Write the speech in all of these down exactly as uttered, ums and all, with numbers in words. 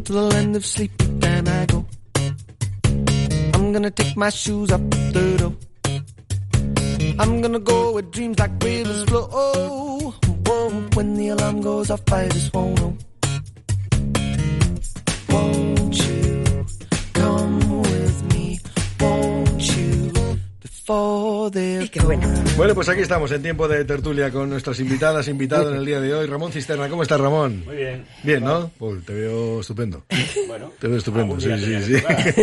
till the land of sleep, but then I go. I'm gonna take my shoes up the door. I'm gonna go where dreams like rivers flow. Oh, whoa, when the alarm goes off, I just won't know. Won't you come with me? Won't you? Y qué bueno. Bueno, pues aquí estamos en tiempo de tertulia con nuestras invitadas, invitados en el día de hoy. Ramón Cisterna, ¿cómo estás, Ramón? Muy bien. Bien, ¿no? Pues te veo estupendo. Bueno. Te veo estupendo, sí, sí, sí.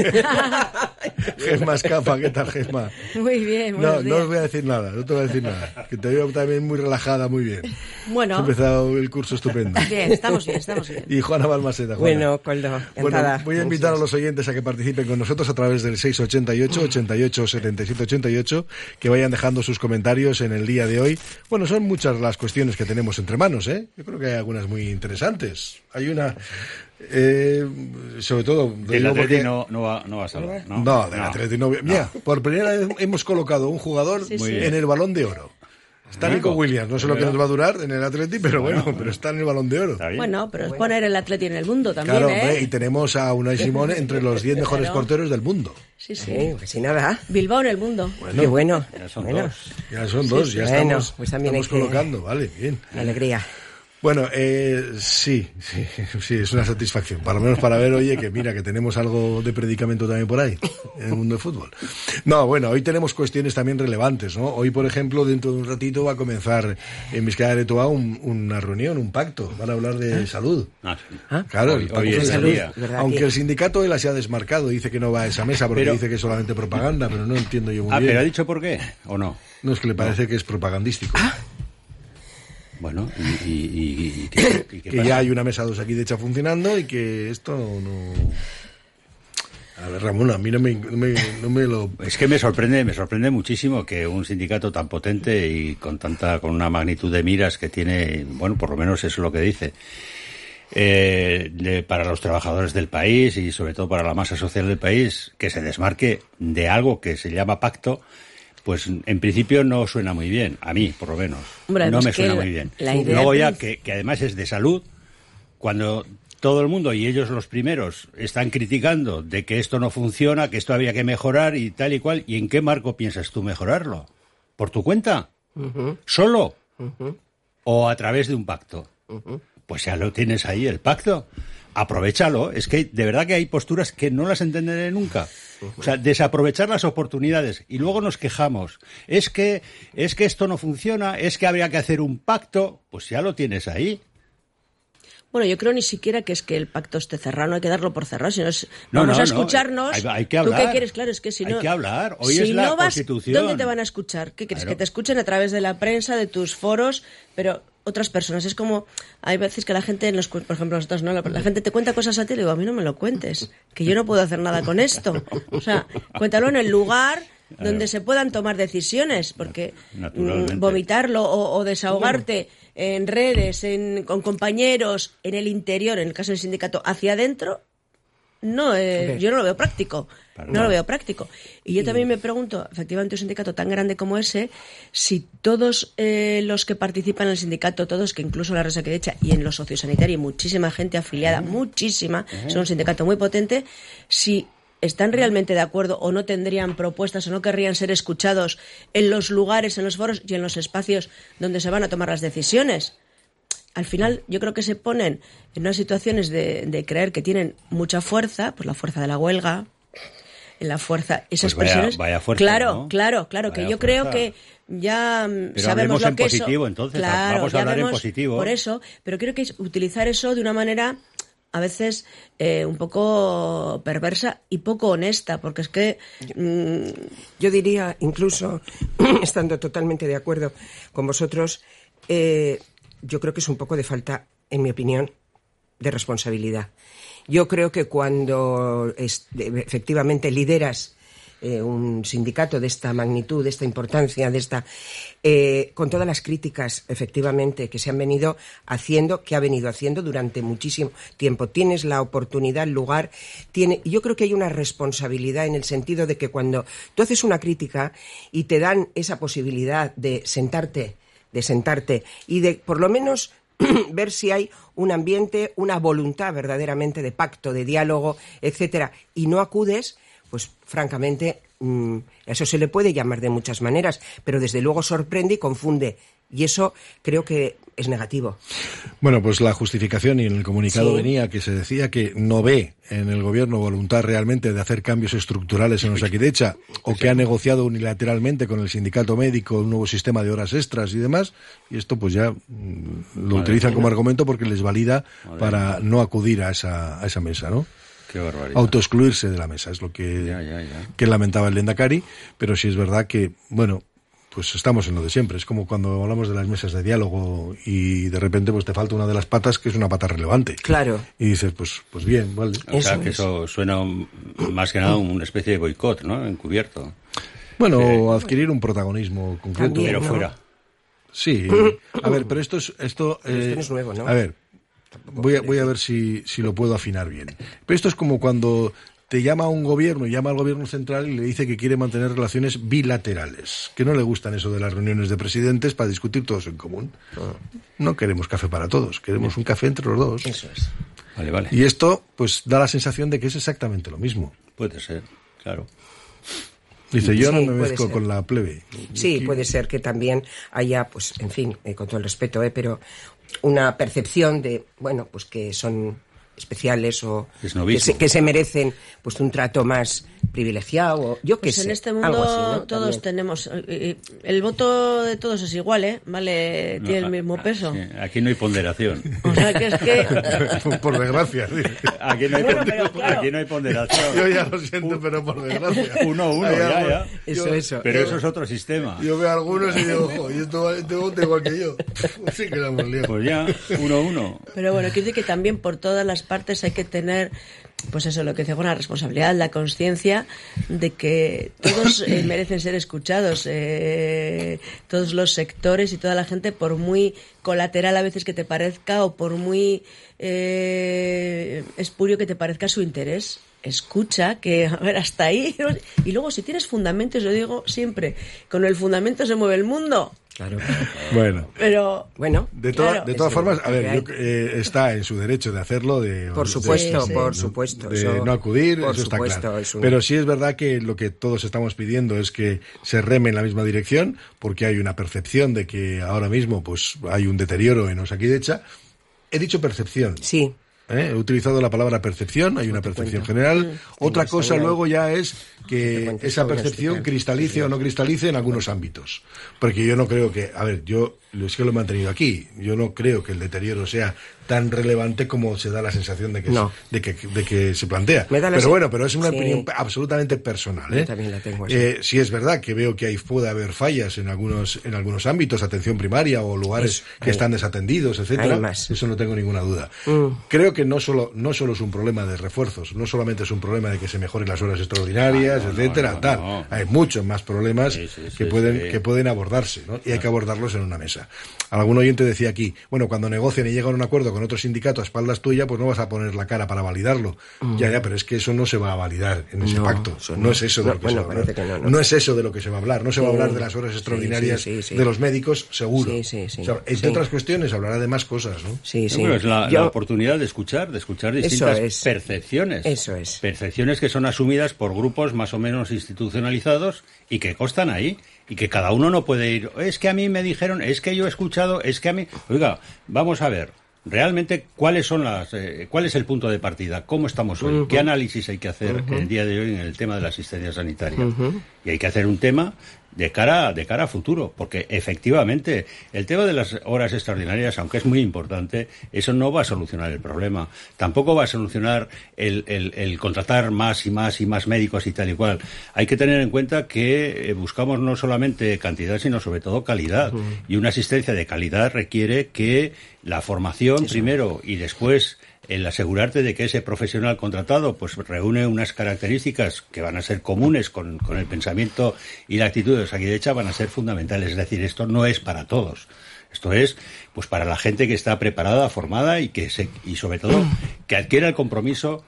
Gesma Escapa, ¿qué tal, Gesma? Muy bien, No, buenos no os días. voy a decir nada, no te voy a decir nada. Que te veo también muy relajada, muy bien. Bueno. Has empezado el curso estupendo. Bien, estamos bien, estamos bien. Y Juana Balmaseda, Juana. Bueno, Coldo, encantada. Bueno, voy a invitar a los oyentes a que participen con nosotros a través del seis ochenta y ocho, ochenta y ocho, setenta y siete ochenta y ocho, que vayan dejando sus comentarios en el día de hoy. Bueno, son muchas las cuestiones que tenemos entre manos, ¿eh? Yo creo que hay algunas muy interesantes. Hay una... Eh, sobre todo... Del Atleti no, no, va, no vas a hablar, ¿no? No, del no. Atleti no. Mira, por primera vez hemos colocado un jugador Sí, sí. en el Balón de Oro. Está Nico. Nico Williams, no sé lo que nos va a durar en el Atleti, pero bueno, Bueno, pero está en el Balón de Oro. Está bien. Bueno, pero es poner el Atleti en el mundo también, Claro, ¿eh? hombre, y tenemos a Unai Simón entre los diez mejores Claro. porteros del mundo. Sí, sí. Sí, pues si nada. Bilbao en el mundo. Qué bueno. Ya son Bueno, dos. Ya son dos, sí. ya Bueno, estamos, pues también estamos hay que- colocando, vale, bien. alegría. Bueno, eh, sí, sí, sí, es una satisfacción. Para lo menos para ver, oye, que mira, que tenemos algo de predicamento también por ahí, en el mundo del fútbol. No, bueno, hoy tenemos cuestiones también relevantes, ¿no? Hoy, por ejemplo, dentro de un ratito va a comenzar en Vizcaya de Toa un, una reunión, un pacto. Van a hablar de salud. Ah, sí. Claro, Hoy- el pacto hoy de es el salud. día. ¿Verdad Aunque que- el sindicato él se ha desmarcado, dice que no va a esa mesa porque Pero- dice que es solamente propaganda, pero no entiendo yo muy Ah, bien. pero ha dicho por qué, ¿o no? No, es que le parece que es propagandístico. Bueno, y, y, y, y ¿qué- y qué que pasa? ya hay una mesa dos aquí de hecha funcionando y que esto no... A ver, Ramón, a mí no me, no me, no me lo... Es que me sorprende, me sorprende muchísimo que un sindicato tan potente y con tanta, con una magnitud de miras que tiene, bueno, por lo menos eso es lo que dice, eh, de, para los trabajadores del país y sobre todo para la masa social del país, que se desmarque de algo que se llama pacto, pues en principio no suena muy bien, a mí por lo menos, Hombre, no además me que suena la- muy bien. la idea Luego ya prin- que, que además es de salud, cuando todo el mundo y ellos los primeros están criticando de que esto no funciona, que esto había que mejorar y tal y cual, ¿y en qué marco piensas tú mejorarlo? ¿Por tu cuenta? Ujú, ¿Solo? ujú, ¿O a través de un pacto? ujú. Pues ya lo tienes ahí, el pacto. Aprovéchalo. Es que de verdad que hay posturas que no las entenderé nunca. O sea, desaprovechar las oportunidades y luego nos quejamos. Es que, es que esto no funciona, es que habría que hacer un pacto. Pues ya lo tienes ahí. Bueno, yo creo ni siquiera que es que el pacto esté cerrado, no hay que darlo por cerrado, sino es, No, vamos no, a no, escucharnos. hay- hay que ¿Tú hablar. qué quieres? Claro, es que si Hay no... que hablar. Hoy si es la no vas, Constitución. ¿dónde te van a escuchar? ¿Qué quieres? Claro. Que te escuchen a través de la prensa, de tus foros, pero otras personas. Es como, hay veces que la gente, nos, cu- por ejemplo nosotros, ¿no? La, la gente te cuenta cosas a ti y le digo, a mí no me lo cuentes, que yo no puedo hacer nada con esto. O sea, cuéntalo en el lugar donde se puedan tomar decisiones, porque Naturalmente. mm, vomitarlo o, o desahogarte en redes, en, con compañeros, en el interior, en el caso del sindicato, hacia adentro, no, eh, Hombre. yo no lo veo práctico. Para No nada. lo veo práctico. Y yo también me pregunto, efectivamente, un sindicato tan grande como ese, si todos eh, los que participan en el sindicato, todos, que incluso la Resa que hecha y en los sociosanitarios, y muchísima gente afiliada, muchísima, son un sindicato muy potente, si están realmente de acuerdo o no tendrían propuestas o no querrían ser escuchados en los lugares, en los foros y en los espacios donde se van a tomar las decisiones. Al final yo creo que se ponen en unas situaciones de, de creer que tienen mucha fuerza, pues la fuerza de la huelga, en la fuerza, esas Pues vaya- presiones. vaya fuerza, claro, ¿no? claro, claro, Vaya que yo creo fuerza. que ya mm, Pero sabemos hablemos lo en que positivo, eso, entonces, claro, vamos a ya hablar en vemos positivo. por eso, pero creo que es utilizar eso de una manera a veces eh, un poco perversa y poco honesta, porque es que mm, Yo diría, incluso, estando totalmente de acuerdo con vosotros, eh, yo creo que es un poco de falta, en mi opinión, de responsabilidad. Yo creo que cuando es- efectivamente lideras eh, un sindicato de esta magnitud, de esta importancia, de esta, eh, con todas las críticas efectivamente que se han venido haciendo, que ha venido haciendo durante muchísimo tiempo, tienes la oportunidad, el lugar, tiene, y yo creo que hay una responsabilidad en el sentido de que cuando tú haces una crítica y te dan esa posibilidad de sentarte, de sentarte y de por lo menos ver si hay un ambiente, una voluntad verdaderamente de pacto, de diálogo, etcétera, y no acudes, pues francamente, mmm, eso se le puede llamar de muchas maneras, pero desde luego sorprende y confunde. Y eso creo que es negativo. Bueno, pues la justificación y en el comunicado sí. venía que se decía que no ve en el gobierno voluntad realmente de hacer cambios estructurales en Osakidetza o que ha negociado unilateralmente con el sindicato médico un nuevo sistema de horas extras y demás. Y esto pues ya mmm, lo Madre utilizan mía. como argumento porque les valida Madre para mía. no acudir a esa, a esa mesa, ¿no? Qué barbaridad. Autoexcluirse de la mesa, es lo que, ya, ya, ya. que lamentaba el Lehendakari, pero sí es verdad que, bueno, pues estamos en lo de siempre. Es como cuando hablamos de las mesas de diálogo y de repente pues te falta una de las patas que es una pata relevante. Claro. Y dices, pues pues bien, vale. O sea, eso que es. eso suena un, más que nada una especie de boicot, ¿no? Encubierto. Bueno, eh, adquirir un protagonismo concreto. También, pero ¿no? fuera. Sí. A ver, pero esto es... Esto, pero esto eh, no es nuevo, ¿no? A ver, voy a, voy a ver si, si lo puedo afinar bien. Pero esto es como cuando te llama un gobierno, llama al gobierno central y le dice que quiere mantener relaciones bilaterales, que no le gustan eso de las reuniones de presidentes para discutir todos en común. No queremos café para todos, queremos un café entre los dos. Eso es. Vale, vale. Y esto pues da la sensación de que es exactamente lo mismo. Puede ser, claro. Dice, yo Sí, no me puede mezclo ser. con la plebe. Sí, Aquí- puede ser que también haya, pues, en fin, eh, con todo el respeto, eh, pero una percepción de, bueno, pues que son especiales o Esnovismo. que se, que se merecen pues un trato más privilegiado o yo qué Pues sé. en este algo mundo así, ¿no? todos También. tenemos... eh, eh, el voto de todos es igual, ¿eh? Vale, No, tiene el a- mismo a- peso. sí, aquí no hay ponderación. O sea que es que... por, por desgracia. sí. Aquí no hay, Bueno, pon- pero claro. aquí no hay ponderación. Yo ya lo siento, pero por desgracia. Uno, uno, Hay ya, algo- ya. Eso, yo- eso. Pero eso es otro sistema. Yo veo a algunos y digo, ojo, y esto vale- este voto igual que yo. Sí que la hemos liado. Pues ya, uno, uno. Pero bueno, quiero decir que también por todas las partes hay que tener, pues eso, lo que dice, la responsabilidad, la conciencia de que todos eh, merecen ser escuchados, eh, todos los sectores y toda la gente, por muy colateral a veces que te parezca o por muy eh, espurio que te parezca su interés. Escucha, que a ver, hasta ahí. Y luego, si tienes fundamentos, yo digo siempre, con el fundamento se mueve el mundo. Claro. Bueno. Pero Bueno, De, toda- Claro. de todas Eso, formas, a porque ver, hay- yo, eh, está en su derecho de hacerlo, de, por de- supuesto, Sí, sí. por supuesto. de eso- no acudir, por eso está supuesto, claro. es un- Pero sí es verdad que lo que todos estamos pidiendo es que se reme en la misma dirección, porque hay una percepción de que ahora mismo pues hay un deterioro en Osakidetza. He dicho percepción. Sí. ¿eh? He utilizado la palabra percepción, hay una percepción cuenta. general. Otra está cosa bien. luego ya es Te que cuento, esa eso voy a percepción explicar. cristalice o no cristalice en algunos ámbitos. Porque yo no creo que, a ver, yo es que lo he mantenido aquí, yo no creo que el deterioro sea tan relevante como se da la sensación de que, No. se, de que, de que se plantea. Me da la Pero sen- bueno, pero es una Sí. opinión absolutamente personal. ¿eh? Yo también la tengo así. Eh, sí es verdad que veo que ahí puede haber fallas en algunos, en algunos ámbitos, atención primaria o lugares Eso, que ahí. están desatendidos, etcétera. Hay más. Eso no tengo ninguna duda. Mm. Creo que no solo, no solo es un problema de refuerzos, no solamente es un problema de que se mejoren las horas extraordinarias, Ah, no, etcétera, no, no, tal. no. Hay muchos más problemas Sí, sí, que sí, pueden, sí. que pueden abordarse, ¿no? Y hay que abordarlos en una mesa. Algún oyente decía aquí, bueno, cuando negocian y llegan a un acuerdo con otro sindicato a espaldas tuya, pues no vas a poner la cara para validarlo. Ya, ya, pero es que eso no se va a validar en ese No, pacto. eso No. no. es eso de No, lo que bueno, se va a hablar. parece que no, no. es eso de lo que se va a hablar. No se va a Sí. hablar de las horas Sí, extraordinarias sí, sí, sí. de los médicos, seguro. Sí, sí, sí. O sea, entre Sí. otras cuestiones, hablará de más cosas, ¿no? Sí, sí. Bueno, es la, Yo- la oportunidad de escuchar, de escuchar distintas es. percepciones. Eso es. Percepciones que son asumidas por grupos más o menos institucionalizados y que constan ahí. Y que cada uno no puede ir, es que a mí me dijeron, es que yo he escuchado, es que a mí... Oiga, vamos a ver, realmente, ¿cuáles son las, eh, cuál es el punto de partida? ¿Cómo estamos hoy? Ujú. ¿Qué análisis hay que hacer Ujú. el día de hoy en el tema de la asistencia sanitaria? Ujú. Y hay que hacer un tema de cara de cara a futuro, porque efectivamente el tema de las horas extraordinarias, aunque es muy importante, eso no va a solucionar el problema. Tampoco va a solucionar el, el, el contratar más y más y más médicos y tal y cual. Hay que tener en cuenta que eh, buscamos no solamente cantidad, sino sobre todo calidad. Uh-huh. Y una asistencia de calidad requiere que la formación eso. primero y después el asegurarte de que ese profesional contratado pues reúne unas características que van a ser comunes con, con el pensamiento y la actitud de Osakidetza van a ser fundamentales. Es decir, esto no es para todos. Esto es pues para la gente que está preparada, formada y que se, y sobre todo que adquiera el compromiso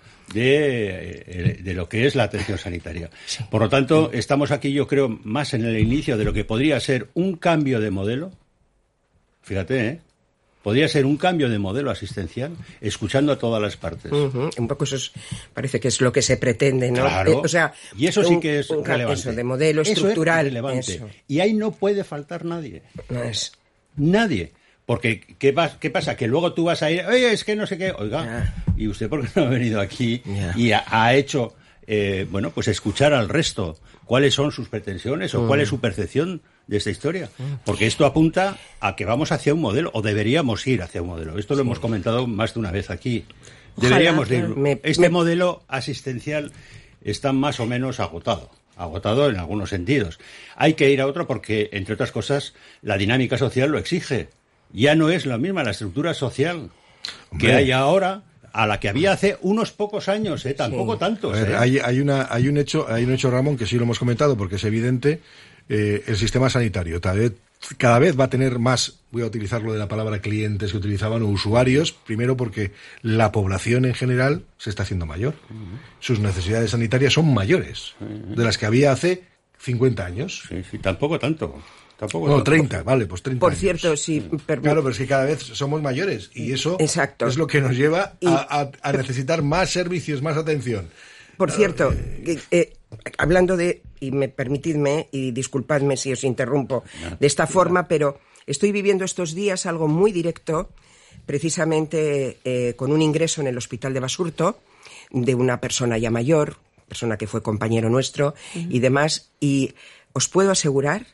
de, de lo que es la atención sanitaria. Sí. Por lo tanto, estamos aquí, yo creo, más en el inicio de lo que podría ser un cambio de modelo. Fíjate, ¿eh? podría ser un cambio de modelo asistencial, escuchando a todas las partes. Uh-huh. Un poco eso es, parece que es lo que se pretende, ¿no? Claro. Eh, o sea, y eso sí un, que es un, relevante. Eso, de modelo estructural. Eso es relevante. Eso. Y ahí no puede faltar nadie. No es. Nadie. Porque, ¿qué, va, ¿qué pasa? Que luego tú vas a ir, oye, es que no sé qué, oiga, Yeah. ¿y usted por qué no ha venido aquí Yeah. y ha, ha hecho, eh, bueno, pues escuchar al resto cuáles son sus pretensiones o Mm. cuál es su percepción de esta historia? Porque esto apunta a que vamos hacia un modelo, o deberíamos ir hacia un modelo. Esto lo hemos comentado más de una vez aquí. Ojalá, Deberíamos de ir. claro. Me- Este me- modelo asistencial está más o menos agotado. Agotado en algunos sentidos. Hay que ir a otro porque, entre otras cosas, la dinámica social lo exige. Ya no es la misma la estructura social Hombre. que hay ahora a la que había hace unos pocos años, ¿eh? Tampoco Sí. tantos, A ver, ¿eh? hay, hay, una, hay, un hecho, hay un hecho, Ramón, que sí lo hemos comentado, porque es evidente, eh, el sistema sanitario cada vez, cada vez va a tener más, voy a utilizarlo de la palabra clientes que utilizaban, o usuarios, primero porque la población en general se está haciendo mayor. Sus necesidades sanitarias son mayores de las que había hace cincuenta años. Sí, sí, tampoco tanto. Tampoco No, tanto. treinta, vale, pues treinta Por años. cierto, sí, per- Claro, pero es que cada vez somos mayores y eso Exacto. es lo que nos lleva Y- a, a- a necesitar más servicios, más atención. Por cierto, eh, eh, hablando de, y me permitidme, y disculpadme si os interrumpo de esta forma, pero estoy viviendo estos días algo muy directo, precisamente eh, con un ingreso en el hospital de Basurto, de una persona ya mayor, persona que fue compañero nuestro y demás, y os puedo asegurar,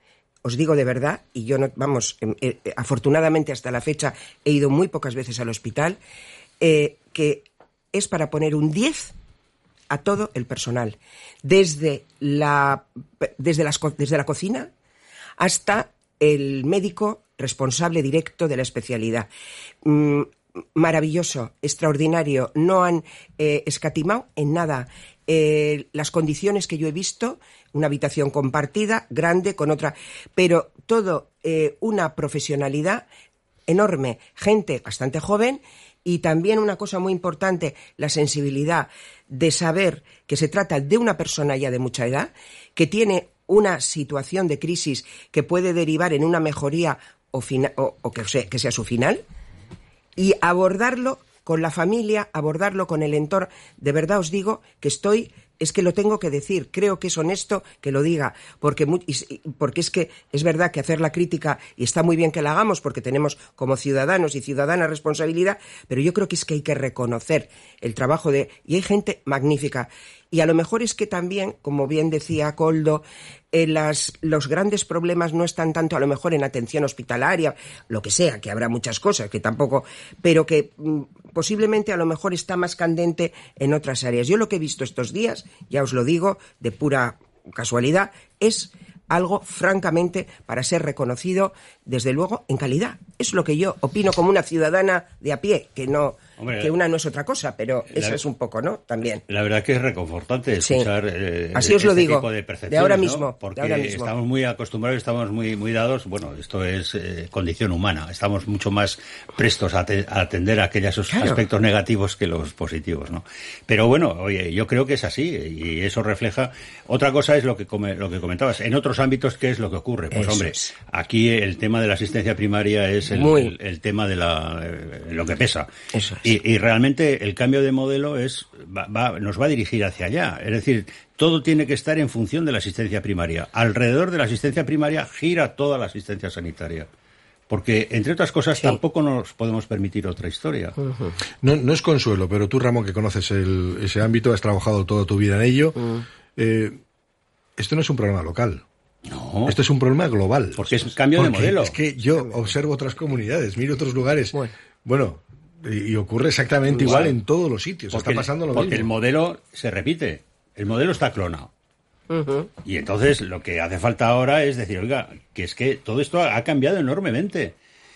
os digo de verdad, y yo no, vamos, eh, eh, afortunadamente hasta la fecha he ido muy pocas veces al hospital, eh, que es para poner un diez a todo el personal, desde la, desde, las, co- desde la cocina hasta el médico responsable directo de la especialidad. Mm, maravilloso, extraordinario, no han eh, escatimado en nada. Eh, las condiciones que yo he visto, una habitación compartida, grande, con otra, pero todo eh, una profesionalidad enorme, gente bastante joven y también una cosa muy importante, la sensibilidad de saber que se trata de una persona ya de mucha edad, que tiene una situación de crisis que puede derivar en una mejoría o, fina- o, o que, sea, que sea su final, y abordarlo con la familia, abordarlo con el entorno. De verdad os digo que estoy, es que lo tengo que decir, creo que es honesto que lo diga, porque, mu- y, y- porque es que es verdad que hacer la crítica, y está muy bien que la hagamos, porque tenemos como ciudadanos y ciudadanas responsabilidad, pero yo creo que es que hay que reconocer el trabajo de... Y hay gente magnífica. Y a lo mejor es que también, como bien decía Koldo, eh, las, los grandes problemas no están tanto a lo mejor en atención hospitalaria, lo que sea, que habrá muchas cosas, que tampoco, pero que mm, posiblemente a lo mejor está más candente en otras áreas. Yo lo que he visto estos días, ya os lo digo, de pura casualidad, es algo francamente para ser reconocido, desde luego, en calidad. Es lo que yo opino como una ciudadana de a pie, que no... Hombre, que una no es otra cosa, pero la- eso es un poco, ¿no? También. La verdad que es reconfortante Sí. escuchar eh, Así os lo este digo, tipo de de percepciones, ahora ¿no? mismo, de Porque ahora mismo. estamos muy acostumbrados, estamos muy muy dados, bueno, esto es eh, condición humana, estamos mucho más prestos a, te- a atender aquellos Claro. aspectos negativos que los positivos, ¿no? Pero bueno, oye, yo creo que es así y eso refleja. Otra cosa es lo que come- lo que comentabas. En otros ámbitos, ¿qué es lo que ocurre? Pues Eso hombre, es. aquí el tema de la asistencia primaria es el, Muy. el- el tema de la eh, lo que pesa. Eso es. Y, y realmente el cambio de modelo es va, va- nos va a dirigir hacia allá. Es decir, todo tiene que estar en función de la asistencia primaria. Alrededor de la asistencia primaria gira toda la asistencia sanitaria. Porque, entre otras cosas, Sí. tampoco nos podemos permitir otra historia. No, no es consuelo, pero tú, Ramón, que conoces el- ese ámbito, has trabajado toda tu vida en ello, eh, esto no es un problema local. No, Esto es un problema global. porque es un cambio de Porque modelo. Es que yo observo otras comunidades, miro otros lugares. Bueno. Bueno, y, y ocurre exactamente Igual. igual en todos los sitios. Porque, Está pasando lo porque el mismo. modelo se repite. El modelo está clonado. Ujú. Y entonces lo que hace falta ahora es decir, oiga, que es que todo esto ha, ha cambiado enormemente.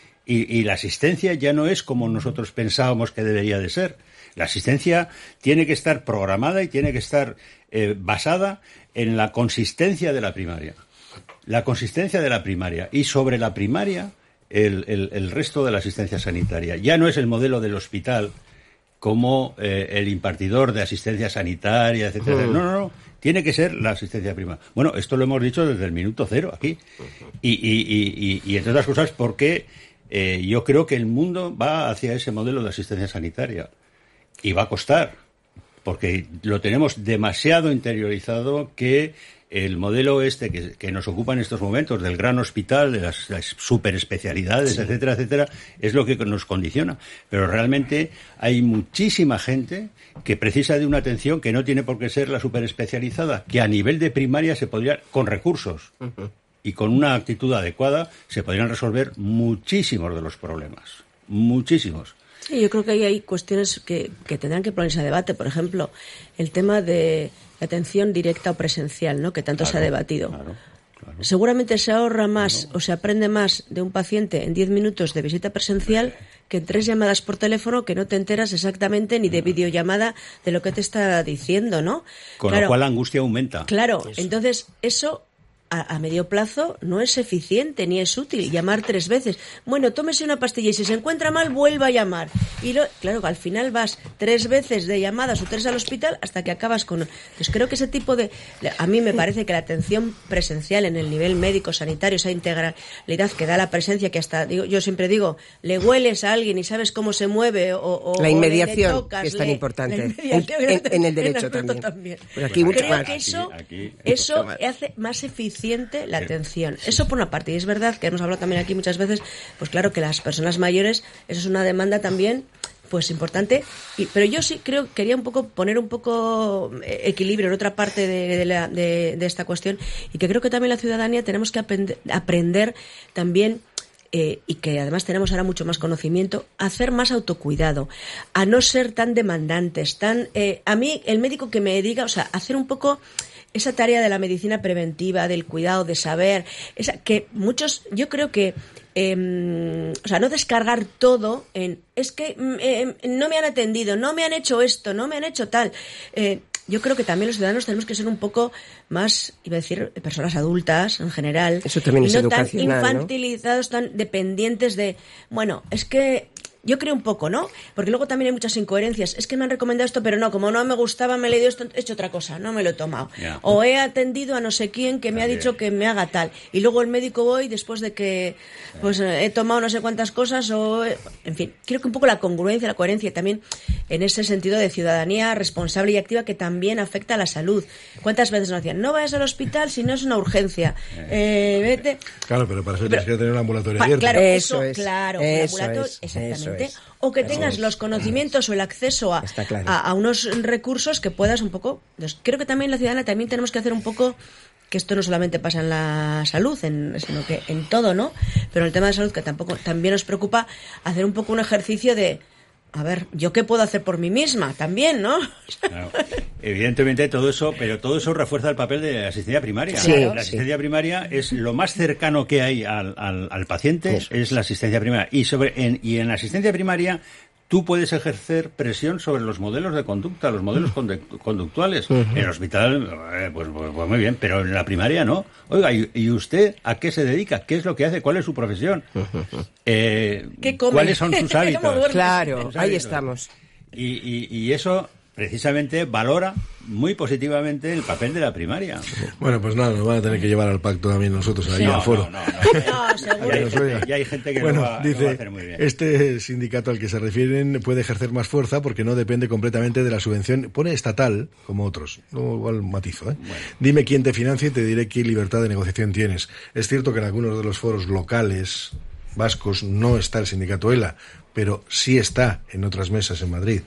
Y, y la asistencia ya no es como nosotros pensábamos que debería de ser. La asistencia tiene que estar programada y tiene que estar eh, basada en la consistencia de la primaria. La consistencia de la primaria. Y sobre la primaria, el, el, el resto de la asistencia sanitaria. Ya no es el modelo del hospital como eh, el impartidor de asistencia sanitaria, etcétera. No, no, no. Tiene que ser la asistencia primaria. Bueno, esto lo hemos dicho desde el minuto cero aquí. Y, y, y, y, y entre otras cosas, porque eh, yo creo que el mundo va hacia ese modelo de asistencia sanitaria y va a costar, porque lo tenemos demasiado interiorizado, que el modelo este que, que nos ocupa en estos momentos del gran hospital, de las, las superespecialidades, sí, etcétera, etcétera, es lo que nos condiciona. Pero realmente hay muchísima gente que precisa de una atención que no tiene por qué ser la superespecializada, que a nivel de primaria se podría, con recursos uh-huh. y con una actitud adecuada, se podrían resolver muchísimos de los problemas. Muchísimos. Sí, yo creo que ahí hay cuestiones que, que tendrán que ponerse a debate. Por ejemplo, el tema de la atención directa o presencial, ¿no?, que tanto claro, se ha debatido. Claro, claro. Seguramente se ahorra más claro. o se aprende más de un paciente en diez minutos de visita presencial que en tres llamadas por teléfono, que no te enteras exactamente ni de videollamada de lo que te está diciendo, ¿no? Con claro, lo cual la angustia aumenta. Claro, eso. Entonces eso... A, a medio plazo no es eficiente ni es útil llamar tres veces. Bueno, tómese una pastilla y si se encuentra mal, vuelva a llamar. Y lo, claro, al final vas tres veces de llamadas o tres al hospital hasta que acabas con... Pues creo que ese tipo de... A mí me parece que la atención presencial en el nivel médico, sanitario, esa integralidad que da la presencia, que hasta, digo, yo siempre digo, le hueles a alguien y sabes cómo se mueve o... o la inmediación, o le tocas, que es tan le, importante. En, en, en el derecho en también. también. Pero aquí mucho creo más. que eso, aquí, aquí, eso hace más eficiente la atención. Eso por una parte. Y es verdad que hemos hablado también aquí muchas veces, pues claro que las personas mayores, eso es una demanda también pues importante, y, pero yo sí creo, quería un poco poner un poco equilibrio en otra parte de, de, la, de, de esta cuestión, y que creo que también la ciudadanía tenemos que aprender, aprender también, eh, y que además tenemos ahora mucho más conocimiento, a hacer más autocuidado, a no ser tan demandantes, tan eh, a mí el médico que me diga, o sea, hacer un poco esa tarea de la medicina preventiva, del cuidado, de saber, esa, que muchos, yo creo que, eh, o sea, no descargar todo en, es que eh, no me han atendido, no me han hecho esto, no me han hecho tal. Eh, yo creo que también los ciudadanos tenemos que ser un poco más, iba a decir, personas adultas en general. Eso también es no educacional, tan infantilizados, ¿no? Tan dependientes de, bueno, es que... Yo creo un poco, ¿no? Porque luego también hay muchas incoherencias. Es que me han recomendado esto, pero no, como no me gustaba, me he leído esto, he hecho otra cosa, no me lo he tomado. Yeah. O he atendido a no sé quién que me ha dicho que me haga tal. Y luego el médico voy después de que pues he tomado no sé cuántas cosas o... En fin, creo que un poco la congruencia, la coherencia también en ese sentido de ciudadanía responsable y activa que también afecta a la salud. ¿Cuántas veces nos decían? No vayas al hospital si no es una urgencia. Eh, vete... Claro, pero para eso tienes que tener un ambulatorio pa, abierto. Claro, eso, eso es. Claro, Eso un ambulatorio, es, exactamente. Es. O que tengas los conocimientos o el acceso a, claro. a, a unos recursos que puedas un poco... Creo que también la ciudadana también tenemos que hacer un poco... Que esto no solamente pasa en la salud, en, sino que en todo, ¿no? Pero en el tema de salud, que tampoco también nos preocupa, hacer un poco un ejercicio de... A ver, ¿yo qué puedo hacer por mí misma? También, ¿no? Claro. Evidentemente todo eso, pero todo eso refuerza el papel de la asistencia primaria. Sí, la asistencia sí. primaria es lo más cercano que hay al, al, al paciente, eso. Es la asistencia primaria. Y sobre en, y en la asistencia primaria tú puedes ejercer presión sobre los modelos de conducta, los modelos conduct- conductuales. Uh-huh. En el hospital, eh, pues, pues, pues muy bien, pero en la primaria no. Oiga, ¿y, ¿y usted a qué se dedica? ¿Qué es lo que hace? ¿Cuál es su profesión? Uh-huh. Eh, ¿Qué come? ¿Cuáles son sus hábitos? Claro, sus ahí hábitos. estamos. Y, y, y eso precisamente valora muy positivamente el papel de la primaria. Bueno, pues nada, nos van a tener que llevar al pacto también nosotros ahí no, al foro. No, no, no. no seguro. Ya hay, ya hay gente que bueno, lo, va, dice, lo va a hacer muy bien. Este sindicato al que se refieren puede ejercer más fuerza porque no depende completamente de la subvención, pone estatal, como otros. No, igual matizo, ¿eh? Bueno. Dime quién te financia y te diré qué libertad de negociación tienes. Es cierto que en algunos de los foros locales vascos no está el sindicato ELA, pero sí está en otras mesas en Madrid.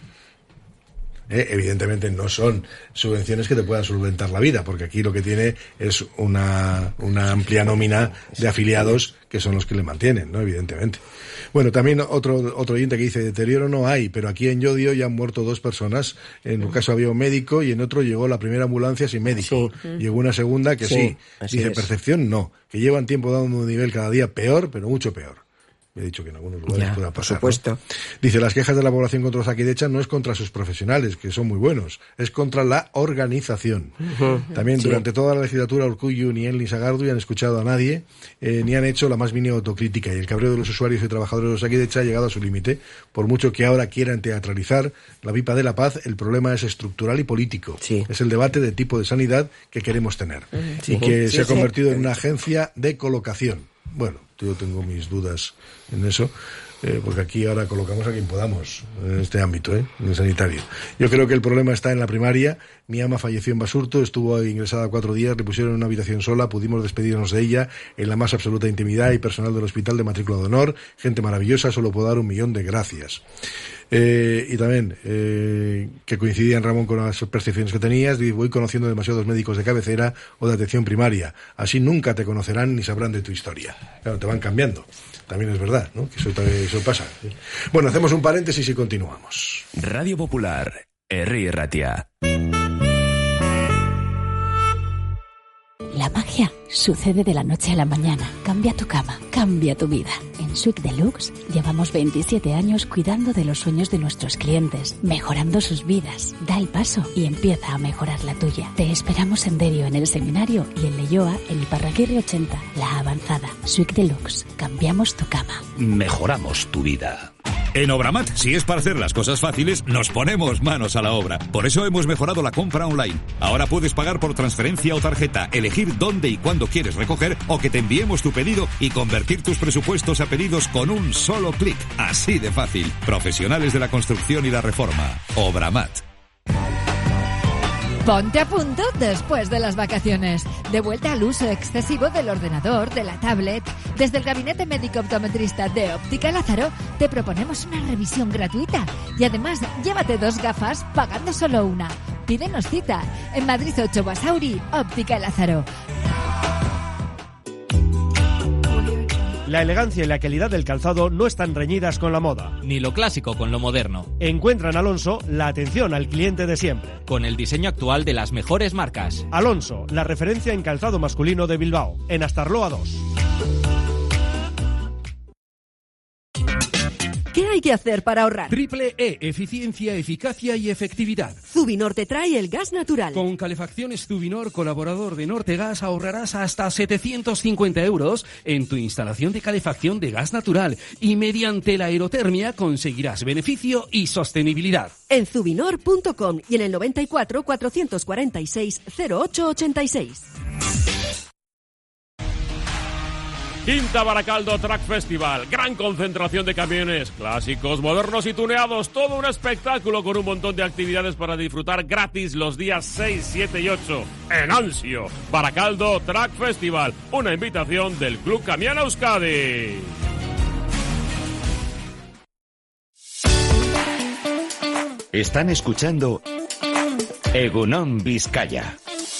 Eh, evidentemente no son subvenciones que te puedan solventar la vida, porque aquí lo que tiene es una, una amplia nómina de afiliados que son los que le mantienen, ¿no? Evidentemente. Bueno, también otro otro oyente que dice, deterioro no hay, pero aquí en Llodio ya han muerto dos personas. En un caso había un médico y en otro llegó la primera ambulancia sin médico. Sí. Llegó una segunda que sí. sí. Dice, es. Percepción no, que llevan tiempo dando un nivel cada día peor, pero mucho peor. He dicho que en algunos lugares ya, pueda pasar. Por supuesto. ¿No? Dice, las quejas de la población contra Osakidetza no es contra sus profesionales, que son muy buenos, es contra la organización. Uh-huh. También sí. Durante toda la legislatura Urkullu ni él ni Sagardui han escuchado a nadie, eh, ni han hecho la más mínima autocrítica, y el cabreo de los usuarios y trabajadores de Osakidetza ha llegado a su límite. Por mucho que ahora quieran teatralizar la pipa de la paz, el problema es estructural y político. Sí. Es el debate de tipo de sanidad que queremos tener. Uh-huh. Sí. Y que sí, se ha sí, convertido sí. en una agencia de colocación. Bueno, yo tengo mis dudas en eso. Eh, porque aquí ahora colocamos a quien podamos en este ámbito, ¿eh? En el sanitario. Yo creo que el problema está en la primaria. Mi ama falleció en Basurto, estuvo ingresada cuatro días, le pusieron en una habitación sola, pudimos despedirnos de ella en la más absoluta intimidad, y personal del hospital de matrícula de honor, gente maravillosa, solo puedo dar un millón de gracias. Eh, y también, eh, que coincidían, Ramón, con las percepciones que tenías, y voy conociendo demasiados médicos de cabecera o de atención primaria. Así nunca te conocerán ni sabrán de tu historia. Claro, te van cambiando. También es verdad, ¿no? Que eso, eso pasa. ¿Sí? Bueno, hacemos un paréntesis y continuamos. Radio Popular, Herri Ratia. La magia sucede de la noche a la mañana. Cambia tu cama, cambia tu vida. En Suite Deluxe llevamos veintisiete años cuidando de los sueños de nuestros clientes, mejorando sus vidas. Da el paso y empieza a mejorar la tuya. Te esperamos en Derio, en el Seminario, y en Leioa, en Iparraguirre ochenta, La Avanzada. Suite Deluxe, cambiamos tu cama. Mejoramos tu vida. En Obramat, si es para hacer las cosas fáciles, nos ponemos manos a la obra. Por eso hemos mejorado la compra online. Ahora puedes pagar por transferencia o tarjeta, elegir dónde y cuándo quieres recoger, o que te enviemos tu pedido y convertir tus presupuestos a pedidos con un solo clic. Así de fácil. Profesionales de la construcción y la reforma. Obramat. Ponte a punto después de las vacaciones. De vuelta al uso excesivo del ordenador, de la tablet. Desde el Gabinete Médico Optometrista de Óptica Lázaro te proponemos una revisión gratuita. Y además, llévate dos gafas pagando solo una. Pídenos cita en Madrid ocho Basauri, Óptica Lázaro. La elegancia y la calidad del calzado no están reñidas con la moda. Ni lo clásico con lo moderno. Encuentra en Alonso la atención al cliente de siempre. Con el diseño actual de las mejores marcas. Alonso, la referencia en calzado masculino de Bilbao, en Astarloa dos. ¿Qué hay que hacer para ahorrar? Triple E, eficiencia, eficacia y efectividad. Zubinor te trae el gas natural. Con calefacciones Zubinor, colaborador de Nortegas, ahorrarás hasta setecientos cincuenta euros en tu instalación de calefacción de gas natural, y mediante la aerotermia conseguirás beneficio y sostenibilidad. En zubinor punto com y en el noventa y cuatro, cuatrocientos cuarenta y seis, cero ocho ochenta y seis. Quinta Baracaldo Track Festival, gran concentración de camiones, clásicos, modernos y tuneados, todo un espectáculo con un montón de actividades para disfrutar gratis los días seis, siete y ocho en Ansio. Baracaldo Track Festival, una invitación del Club Camiana Euskadi. Están escuchando Egunon Vizcaya.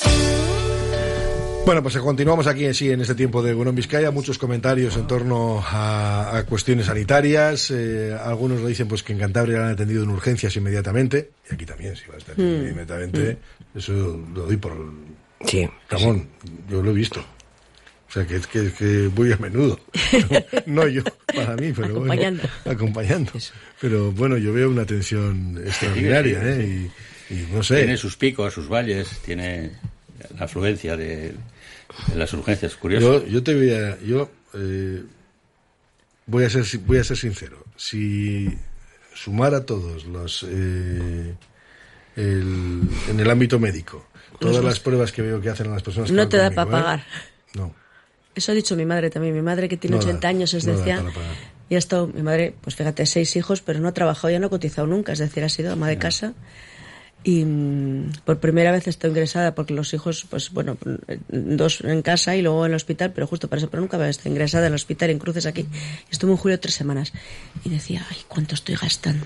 Bueno, pues continuamos aquí sí, en este tiempo de Egunon Vizcaya. Muchos comentarios en torno a, a cuestiones sanitarias. Eh, algunos lo dicen pues que en Cantabria lo han atendido en urgencias inmediatamente. Y aquí también, si va a estar mm. inmediatamente. Mm. Eso lo doy por... Sí. Ramón, sí. Yo lo he visto. O sea, que, que, que voy a menudo. No yo, para mí, pero acompañando. Bueno, acompañando. Eso. Pero bueno, yo veo una atención extraordinaria, ¿eh? Y, y no sé. Tiene sus picos, sus valles, tiene la afluencia de... en las urgencias, curioso. Yo, yo te voy a, yo eh, voy a ser, voy a ser sincero. Si sumara a todos los eh, el, en el ámbito médico todas los, las pruebas que veo que hacen a las personas, no que te da conmigo, para pagar. ¿eh? No. Eso ha dicho mi madre también. Mi madre, que tiene no ochenta da, años, es no decía. Y ha estado, mi madre, pues fíjate, seis hijos, pero no ha trabajado, ya no ha cotizado nunca. Es decir, ha sido ama de no. casa. Y mmm, por primera vez estoy ingresada porque los hijos, pues bueno, dos en casa y luego en el hospital, pero justo para eso, pero nunca había estado ingresada en el hospital en Cruces aquí. Estuve en julio tres semanas y decía, ay, ¿cuánto estoy gastando?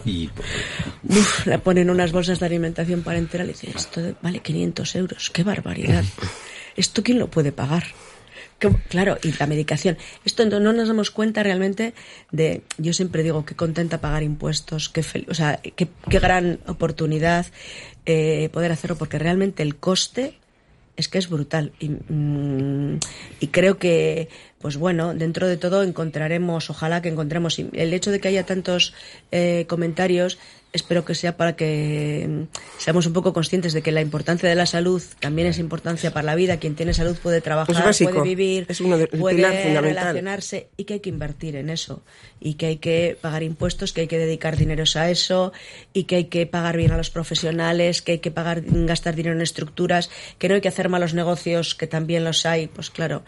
Uf, la ponen unas bolsas de alimentación parenteral y dice, esto vale quinientos euros, qué barbaridad. ¿Esto quién lo puede pagar? Claro, y la medicación. Esto no nos damos cuenta realmente de, yo siempre digo, qué contenta pagar impuestos, qué, fel, o sea, qué, qué gran oportunidad eh, poder hacerlo, porque realmente el coste es que es brutal. Y, mm, y creo que, pues bueno, dentro de todo encontraremos, ojalá que encontremos, el hecho de que haya tantos eh, comentarios, espero que sea para que seamos un poco conscientes de que la importancia de la salud también es importancia para la vida. Quien tiene salud puede trabajar, puede vivir, es uno de, puede relacionarse, y que hay que invertir en eso, y que hay que pagar impuestos, que hay que dedicar dineros a eso, y que hay que pagar bien a los profesionales, que hay que pagar, gastar dinero en estructuras, que no hay que hacer malos negocios, que también los hay, pues claro,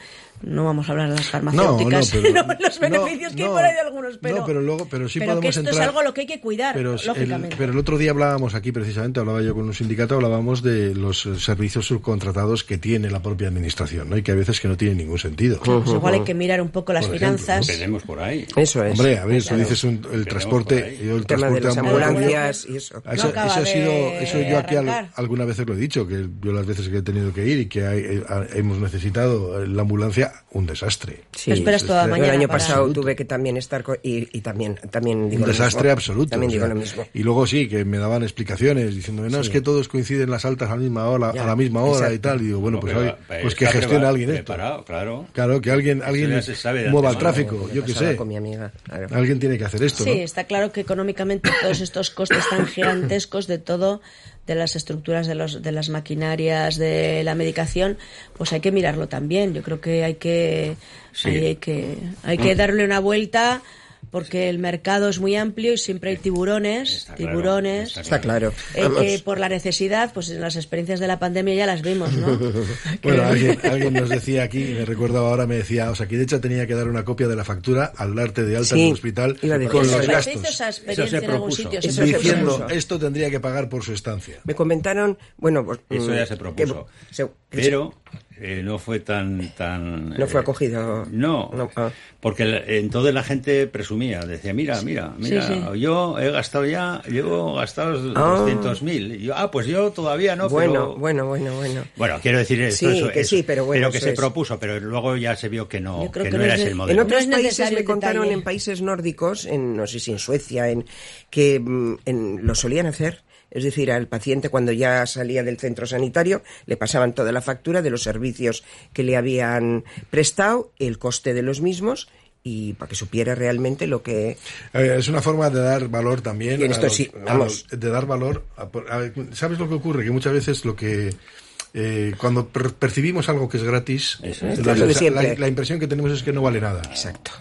no vamos a hablar de las farmacéuticas, no, no, pero, no, los beneficios no, que hay no, por ahí de algunos, pero, no, pero, luego, pero sí pero podemos que esto entrar, es algo a lo que hay que cuidar, pero lógicamente. El, pero el otro día hablábamos aquí precisamente, hablaba yo con un sindicato, hablábamos de los servicios subcontratados que tiene la propia administración, ¿no? Y que a veces que no tiene ningún sentido. Pues uh-huh. igual hay que mirar un poco las por finanzas. Empecemos por ahí. Eso es. Hombre, a ver, claro. tú dices un, el transporte, yo el, el tema transporte de las ambulancias y eso. Eso, no eso ha sido, eso yo aquí al, arrancar. algunas veces lo he dicho, que yo las veces que he tenido que ir y que hay, eh, hemos necesitado la ambulancia, un desastre. Sí, esperas toda este, mañana el año para... pasado tuve que también estar co- y, y también también digo un desastre lo mismo. absoluto. También o sea, digo lo mismo. Y luego sí, que me daban explicaciones diciéndome, no, Sí. es que todos coinciden las altas a la misma hora, Ya, a la misma hora exacto. y tal. Y digo, bueno, No, pues, pero, hay- pero pues que está gestione prepara- alguien esto. preparado, claro. Claro, que alguien, Eso alguien ya se sabe de mueva el antemano. tráfico, Me yo qué pasaba sé. con mi amiga, claro. Alguien tiene que hacer esto, Sí, ¿no? está claro que económicamente todos estos costes tan gigantescos de todo, de las estructuras de los de las maquinarias, de la medicación, pues hay que mirarlo también. Yo creo que hay que Sí. hay, hay que hay que darle una vuelta, porque el mercado es muy amplio y siempre hay tiburones, Está claro, tiburones. Está claro. Eh, que por la necesidad, pues en las experiencias de la pandemia ya las vimos, ¿no? Bueno, alguien, alguien nos decía aquí, y me recuerdo ahora, me decía, o sea, que de hecho tenía que dar una copia de la factura al darte de alta Sí, en el hospital iba a decir con eso. los ¿Se hizo gastos. esa experiencia Eso se en algún propuso. sitio? Eso se Diciendo, propuso. esto tendría que pagar por su estancia. Me comentaron, bueno, pues, Eso mm, ya se propuso. que- se- Pero eh, no fue tan... tan no fue eh, acogido. No, No, ah. porque la- entonces la gente presumía, decía, mira, mira, mira, Sí, sí. yo he gastado ya, llevo gastados Ah. doscientos mil. Y yo, ah, pues yo todavía no, bueno, pero... bueno, bueno, bueno. Bueno, quiero decir esto, Sí, eso, que eso, sí, pero bueno, que eso se es. propuso, pero luego ya se vio que no, Yo creo que que no no era es ese de- el En modelo. otros No es países necesario me el contaron detalle. en países nórdicos, en no sé si en Suecia, en que mm, en, lo solían hacer. Es decir, al paciente cuando ya salía del centro sanitario le pasaban toda la factura de los servicios que le habían prestado, el coste de los mismos y para que supiera realmente lo que... Eh, es una forma de dar valor también. Y en esto a los- sí, a vamos. los- de dar valor. A, a- ¿Sabes lo que ocurre? Que muchas veces lo que. Eh, cuando per- percibimos algo que es gratis, Eso es. la, Lo de la- siempre. la- la impresión que tenemos es que no vale nada. Exacto,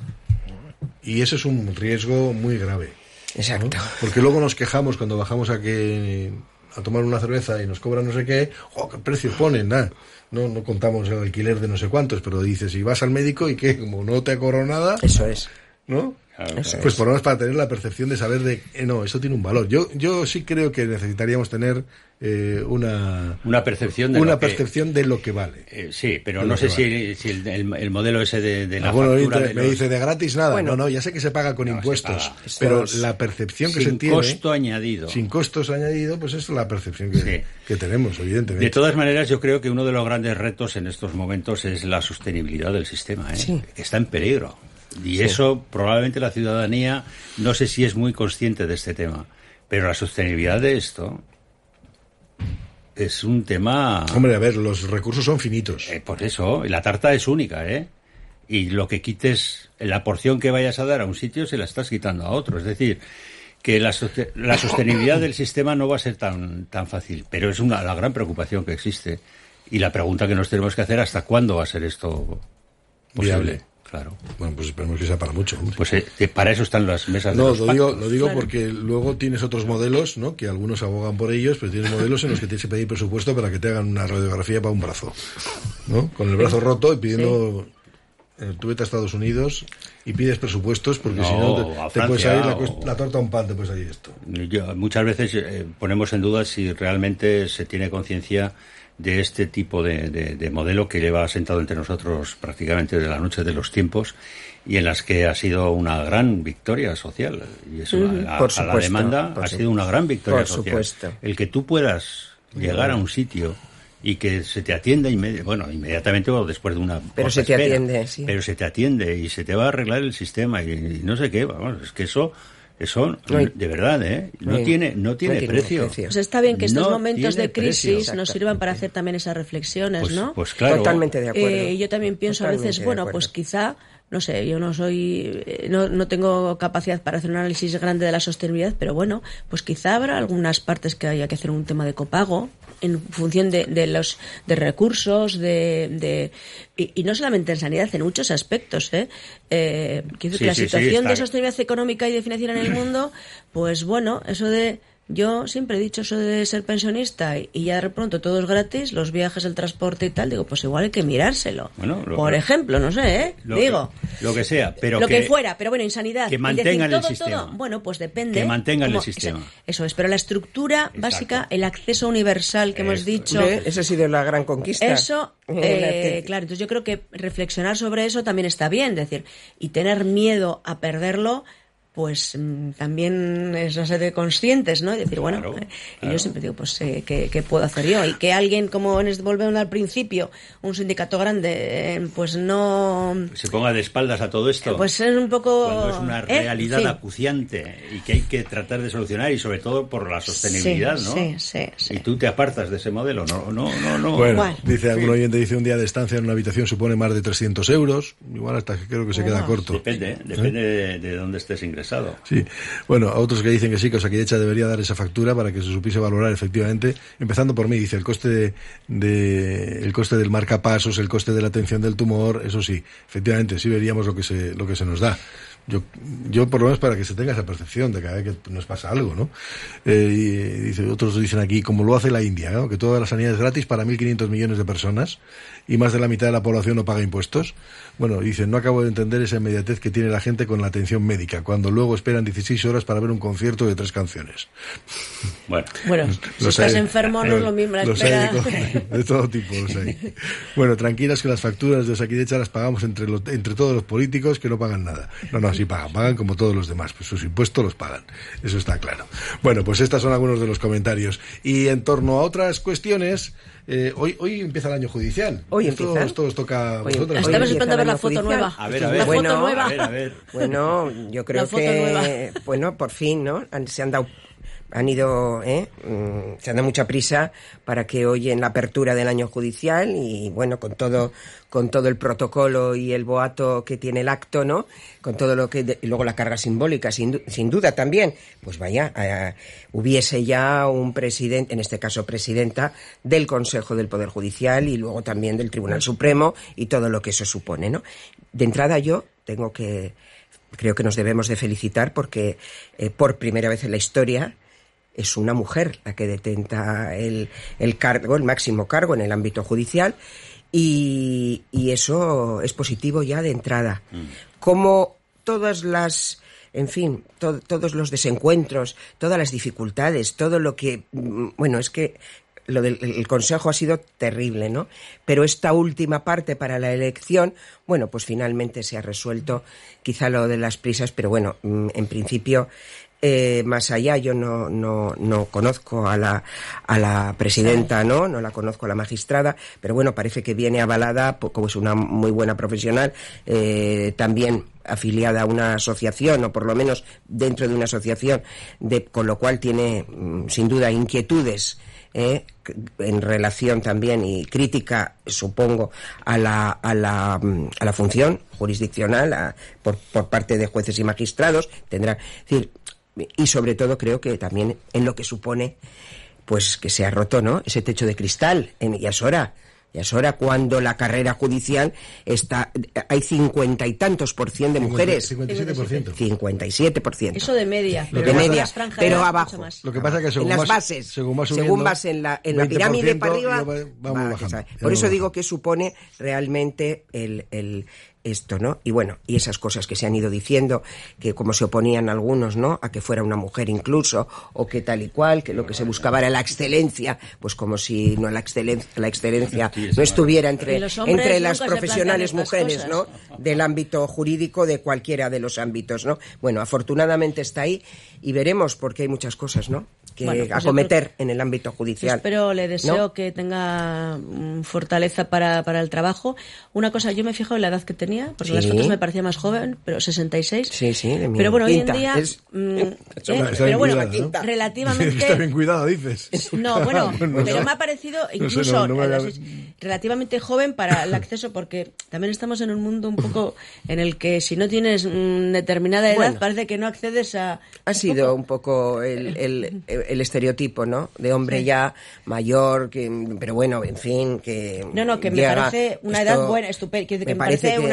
Y eso es un riesgo muy grave. exacto. Porque luego nos quejamos cuando bajamos a que a tomar una cerveza y nos cobran no sé qué, ¡oh, qué precio ponen! Nah. No, no contamos el alquiler de no sé cuántos, pero dices, y vas al médico y que como no te ha cobrado nada, Eso es. ¿no? Claro, Eso claro. Pues por lo menos para tener la percepción de saber de, eh, no, eso tiene un valor. Yo yo sí creo que necesitaríamos tener eh, una, Una percepción de una lo que- percepción de lo que vale. Eh, sí, pero De no lo sé que si, si el, el- el modelo ese de, de la Ah, bueno, factura ahorita de me los- dice de gratis nada. Bueno. no, no, ya sé que se paga con No, se impuestos, paga. pero Esto es la percepción que sin se tiene, costo añadido. sin costos añadidos, pues es la percepción que, Sí. que tenemos, evidentemente. De todas maneras, yo creo que uno de los grandes retos en estos momentos es la sostenibilidad del sistema, ¿eh? Sí. Que está en peligro. Y eso probablemente la ciudadanía no sé si es muy consciente de este tema, pero la sostenibilidad de esto es un tema... Hombre, a ver, los recursos son finitos. Eh, por eso, y la tarta es única, ¿eh? Y lo que quites, la porción que vayas a dar a un sitio se la estás quitando a otro. Es decir, que la, soste- la sostenibilidad del sistema no va a ser tan, tan fácil, pero es una, la gran preocupación que existe. Y la pregunta que nos tenemos que hacer, ¿hasta cuándo va a ser esto posible? Viable. Claro. Bueno, pues esperemos que sea para mucho. hombre. Pues eh, que para eso están las mesas de No, los lo digo, pactos. lo digo Claro. porque luego tienes otros modelos, ¿no? Que algunos abogan por ellos, pero tienes modelos en los que tienes que pedir presupuesto para que te hagan una radiografía para un brazo, ¿no? Con el brazo roto y pidiendo... eh, tú vete a Estados Unidos y pides presupuestos porque No, si no te, a te Francia, puede salir la, o- cuest- la torta a un pan, te puede salir esto. Yo- muchas veces eh, ponemos en duda si realmente se tiene conciencia de este tipo de, de- de modelo que lleva sentado entre nosotros prácticamente de la noche de los tiempos y en las que ha sido una gran victoria social. Y eso, Ujú. a, Por a la supuesto, demanda por ha su- sido una gran victoria por social. supuesto. El que tú puedas llegar a un sitio y que se te atienda inmedi- bueno, inmediatamente o después de una Pero corta se te espera, atiende, sí. pero se te atiende y se te va a arreglar el sistema y, y no sé qué, vamos, es que eso eso No hay- de verdad, ¿eh? No Sí. tiene no tiene, No tiene precio. precio. Pues está bien que estos No momentos tiene de crisis precio. nos sirvan para hacer también esas reflexiones, Pues, ¿no? pues claro. Totalmente de acuerdo. Eh, yo también pienso a Totalmente veces, de bueno, acuerdo. pues quizá, no sé, yo no soy, eh, no, no tengo capacidad para hacer un análisis grande de la sostenibilidad, pero bueno, pues quizá habrá algunas partes que haya que hacer un tema de copago en función de, de los de recursos, de, de y, y no solamente en sanidad, en muchos aspectos, ¿eh? eh quiero decir Sí, que la sí, sí, situación está- de sostenibilidad económica y de financiera en el mundo, pues bueno, eso de Yo siempre he dicho eso de ser pensionista y ya de pronto todo es gratis, los viajes, el transporte y tal, digo, pues igual hay que mirárselo. Bueno, lo, Por ejemplo, no sé, ¿eh? Lo digo. Que, lo que sea, pero Lo que, que fuera, pero bueno, en sanidad. Que mantengan decir, todo, el sistema. Todo, bueno, pues depende. Que mantengan como, el sistema. Eso es, pero la estructura Exacto. básica, el acceso universal que eso. hemos dicho... ¿Ve? Eso ha sido la gran conquista. Eso, eh, claro, entonces yo creo que reflexionar sobre eso también está bien, es decir, y tener miedo a perderlo... pues mmm, también es no sé de conscientes, ¿no? Y decir, bueno, claro, eh, claro. Y yo siempre digo, pues, eh, ¿qué, ¿qué puedo hacer yo? Y que alguien, como en este, volvemos al principio, un sindicato grande, eh, pues no... se ponga de espaldas a todo esto. Pues es un poco... Cuando es una realidad eh, sí. acuciante y que hay que tratar de solucionar y sobre todo por la sostenibilidad, sí, ¿no? Sí, sí, sí. Y tú te apartas de ese modelo, no, no, no, no. Bueno, bueno dice algún sí. oyente, dice un día de estancia en una habitación supone más de trescientos euros, igual hasta que creo que se oh, queda corto. Depende, depende ¿Eh? de, de dónde estés ingresado. Sí. Bueno, a otros que dicen que sí, que Osakidetza debería dar esa factura para que se supiese valorar efectivamente, empezando por mí, dice, el coste de, de el coste del marcapasos, el coste de la atención del tumor, eso sí, efectivamente, sí veríamos lo que se, lo que se nos da. Yo, yo por lo menos para que se tenga esa percepción de cada vez que nos pasa algo, ¿no? Eh, y dice, otros dicen aquí, como lo hace la India, ¿no? Que toda la sanidad es gratis para mil quinientos millones de personas y más de la mitad de la población no paga impuestos. Bueno, dicen, no acabo de entender esa inmediatez que tiene la gente con la atención médica, cuando luego esperan dieciséis horas para ver un concierto de tres canciones. Bueno, bueno si estás hay, enfermo no es lo mismo la espera. Hay, de todo tipo los hay. Bueno, tranquilas que las facturas de Osakidetza las pagamos entre, los, entre todos los políticos que no pagan nada. No, no, sí pagan, pagan como todos los demás, pues sus impuestos los pagan, eso está claro. Bueno, pues estos son algunos de los comentarios. Y en torno a otras cuestiones, eh, hoy hoy empieza el año judicial. Hoy esto, empieza. Esto os toca a vosotros. Estamos esperando a ver la foto judicial. nueva. A ver, a ver. La bueno, foto nueva. A ver, a ver. Bueno, yo creo que, bueno, por fin, ¿no? Han, se han dado... Han ido, ¿eh? se han dado mucha prisa para que hoy en la apertura del año judicial y bueno, con todo, con todo el protocolo y el boato que tiene el acto, ¿no? Con todo lo que, de, y luego la carga simbólica, sin, sin duda también, pues vaya, eh, hubiese ya un presidente, en este caso presidenta, del Consejo del Poder Judicial y luego también del Tribunal Supremo y todo lo que eso supone, ¿no? De entrada yo tengo que, creo que nos debemos de felicitar porque eh, por primera vez en la historia es una mujer la que detenta el, el cargo, el máximo cargo en el ámbito judicial y, y eso es positivo ya de entrada. Mm. Como todas las, en fin, to, todos los desencuentros, todas las dificultades, todo lo que, bueno, es que lo del el Consejo ha sido terrible, ¿no? Pero esta última parte para la elección, bueno, pues finalmente se ha resuelto quizá lo de las prisas, pero bueno, en principio... Eh, más allá, yo no, no, no conozco a la, a la presidenta, ¿no? No la conozco a la magistrada, pero bueno, parece que viene avalada, como es una muy buena profesional, eh, también afiliada a una asociación, o por lo menos dentro de una asociación, de, con lo cual tiene, sin duda, inquietudes, eh, en relación también y crítica, supongo, a la, a la, a la función jurisdiccional, a, por, por parte de jueces y magistrados, tendrá, es decir, y sobre todo creo que también en lo que supone pues que se ha roto, ¿no? Ese techo de cristal en Yasora. Yasora, cuando la carrera judicial está, hay cincuenta y tantos por cien de mujeres. cincuenta y siete por ciento. cincuenta y siete por ciento. Eso de media. Lo de media, pero abajo. Lo que pasa es que según en las vas, bases, según vas, según vas en la, en la pirámide para arriba, va, vamos bajando, va, por eso digo que supone realmente el, el esto, ¿no? Y bueno, y esas cosas que se han ido diciendo, que como se oponían algunos, ¿no? A que fuera una mujer incluso, o que tal y cual, que lo que se buscaba era la excelencia, pues como si no la excelencia, la excelencia no estuviera entre, entre las profesionales mujeres, ¿no? Del ámbito jurídico, de cualquiera de los ámbitos, ¿no? Bueno, afortunadamente está ahí y veremos porque hay muchas cosas, ¿no? Que bueno, pues acometer en el ámbito judicial. Espero, le deseo ¿no? que tenga fortaleza para, para el trabajo. Una cosa, yo me fijo en la edad que tenía, porque sí. Las fotos me parecía más joven, pero sesenta y seis. Sí, sí, de mi Pero bueno, quinta. hoy en día... Es... Mmm, está, eh, está pero bueno, cuidado, ¿no? relativamente... Está bien cuidado, dices. No, bueno, bueno, no pero sé. me ha parecido incluso No sé, no, no me había... relativamente joven para el acceso, porque también estamos en un mundo un poco en el que si no tienes mmm, determinada edad, bueno, parece que no accedes a... Ha sido poco... un poco el, el, el estereotipo, ¿no? De hombre sí. ya mayor, que, pero bueno, en fin, que... No, no, que me parece una esto, edad buena, estupenda, que me, me parece, parece una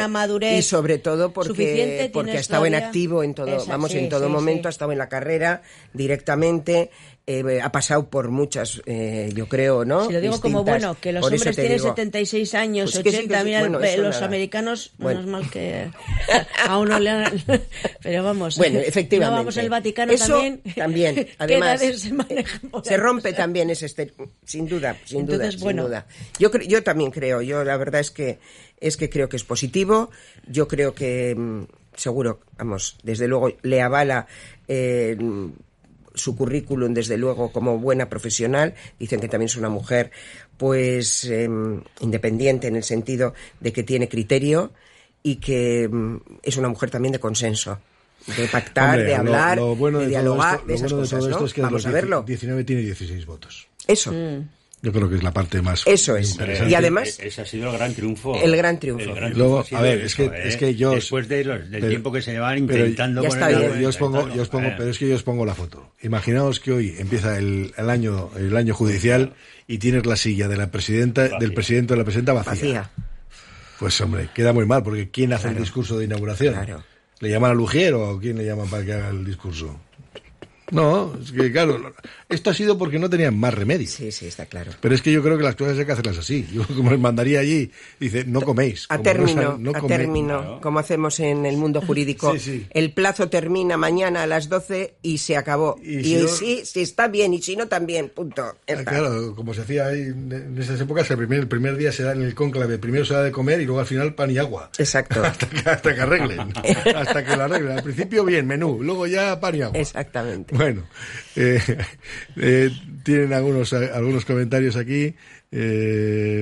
madurez y sobre todo porque, suficiente, porque ha tienes estado en todavía- activo en todo, Esa, vamos, sí, en todo sí, momento, sí. ha estado en la carrera directamente, eh, ha pasado por muchas, eh, yo creo, ¿no? Si lo digo como Distintas. bueno, que los Por eso hombres te tienen digo, setenta y seis años, pues que sí, que ochenta, sí, mira, bueno, eh, eso los nada. americanos, Bueno. menos mal que a uno le han... Pero vamos, Bueno, efectivamente. no vamos al Vaticano Eso también. también, ¿Qué además, edades se manejan por se ahí? rompe también ese este, sin duda, sin Entonces, duda, bueno. sin duda. Yo cre- yo también creo, yo la verdad es que es que creo que es positivo, yo creo que mm, seguro, vamos, desde luego le avala eh, su currículum, desde luego, como buena profesional. Dicen que también es una mujer, pues, eh, independiente en el sentido de que tiene criterio y que mm, es una mujer también de consenso, de pactar, Hombre, de lo- hablar, lo bueno de, de todo dialogar, esto- de lo esas bueno de cosas, todo esto ¿no? es que de Vamos los a verlo. diecinueve tiene dieciséis votos. Eso. Yo creo que es la parte más Eso es. interesante. Y además, Ese ha sido el gran triunfo. el gran triunfo. El gran Y luego, triunfo ha sido a ver, eso, es que- ¿eh? es que yo- Después de los- del pero- tiempo que se llevan pero intentando ya poner... está Yo, bien. yo os pongo, yo os pongo, Eh, pero es que yo os pongo la foto. Imaginaos que hoy empieza el, el año, el año judicial y tienes la silla de la presidenta, Vacía. del presidente o de la presidenta vacía. vacía. Pues hombre, queda muy mal, porque ¿quién hace el discurso de inauguración? Claro. ¿Le llaman a Lugier o quién le llaman para que haga el discurso? No, es que claro, esto ha sido porque no tenían más remedio. Sí, sí, está claro. Pero es que yo creo que las cosas hay que hacerlas así. Yo como les mandaría allí, dice, no coméis. A Como término, no, no a coméis. término, Claro. como hacemos en el mundo jurídico. Sí, sí. El plazo termina mañana a las doce y se acabó. Y Y, si no- sí, si está bien y si no también, punto. Ya Ah, está. claro, como se hacía ahí en esas épocas, el primer, el primer día se da en el cónclave, primero se da de comer y luego al final pan y agua. Exacto. Hasta que, hasta que arreglen. Hasta que lo arreglen. Al principio bien, menú, luego ya pan y agua. Exactamente. Bueno, eh, eh, tienen algunos, algunos comentarios aquí. Eh,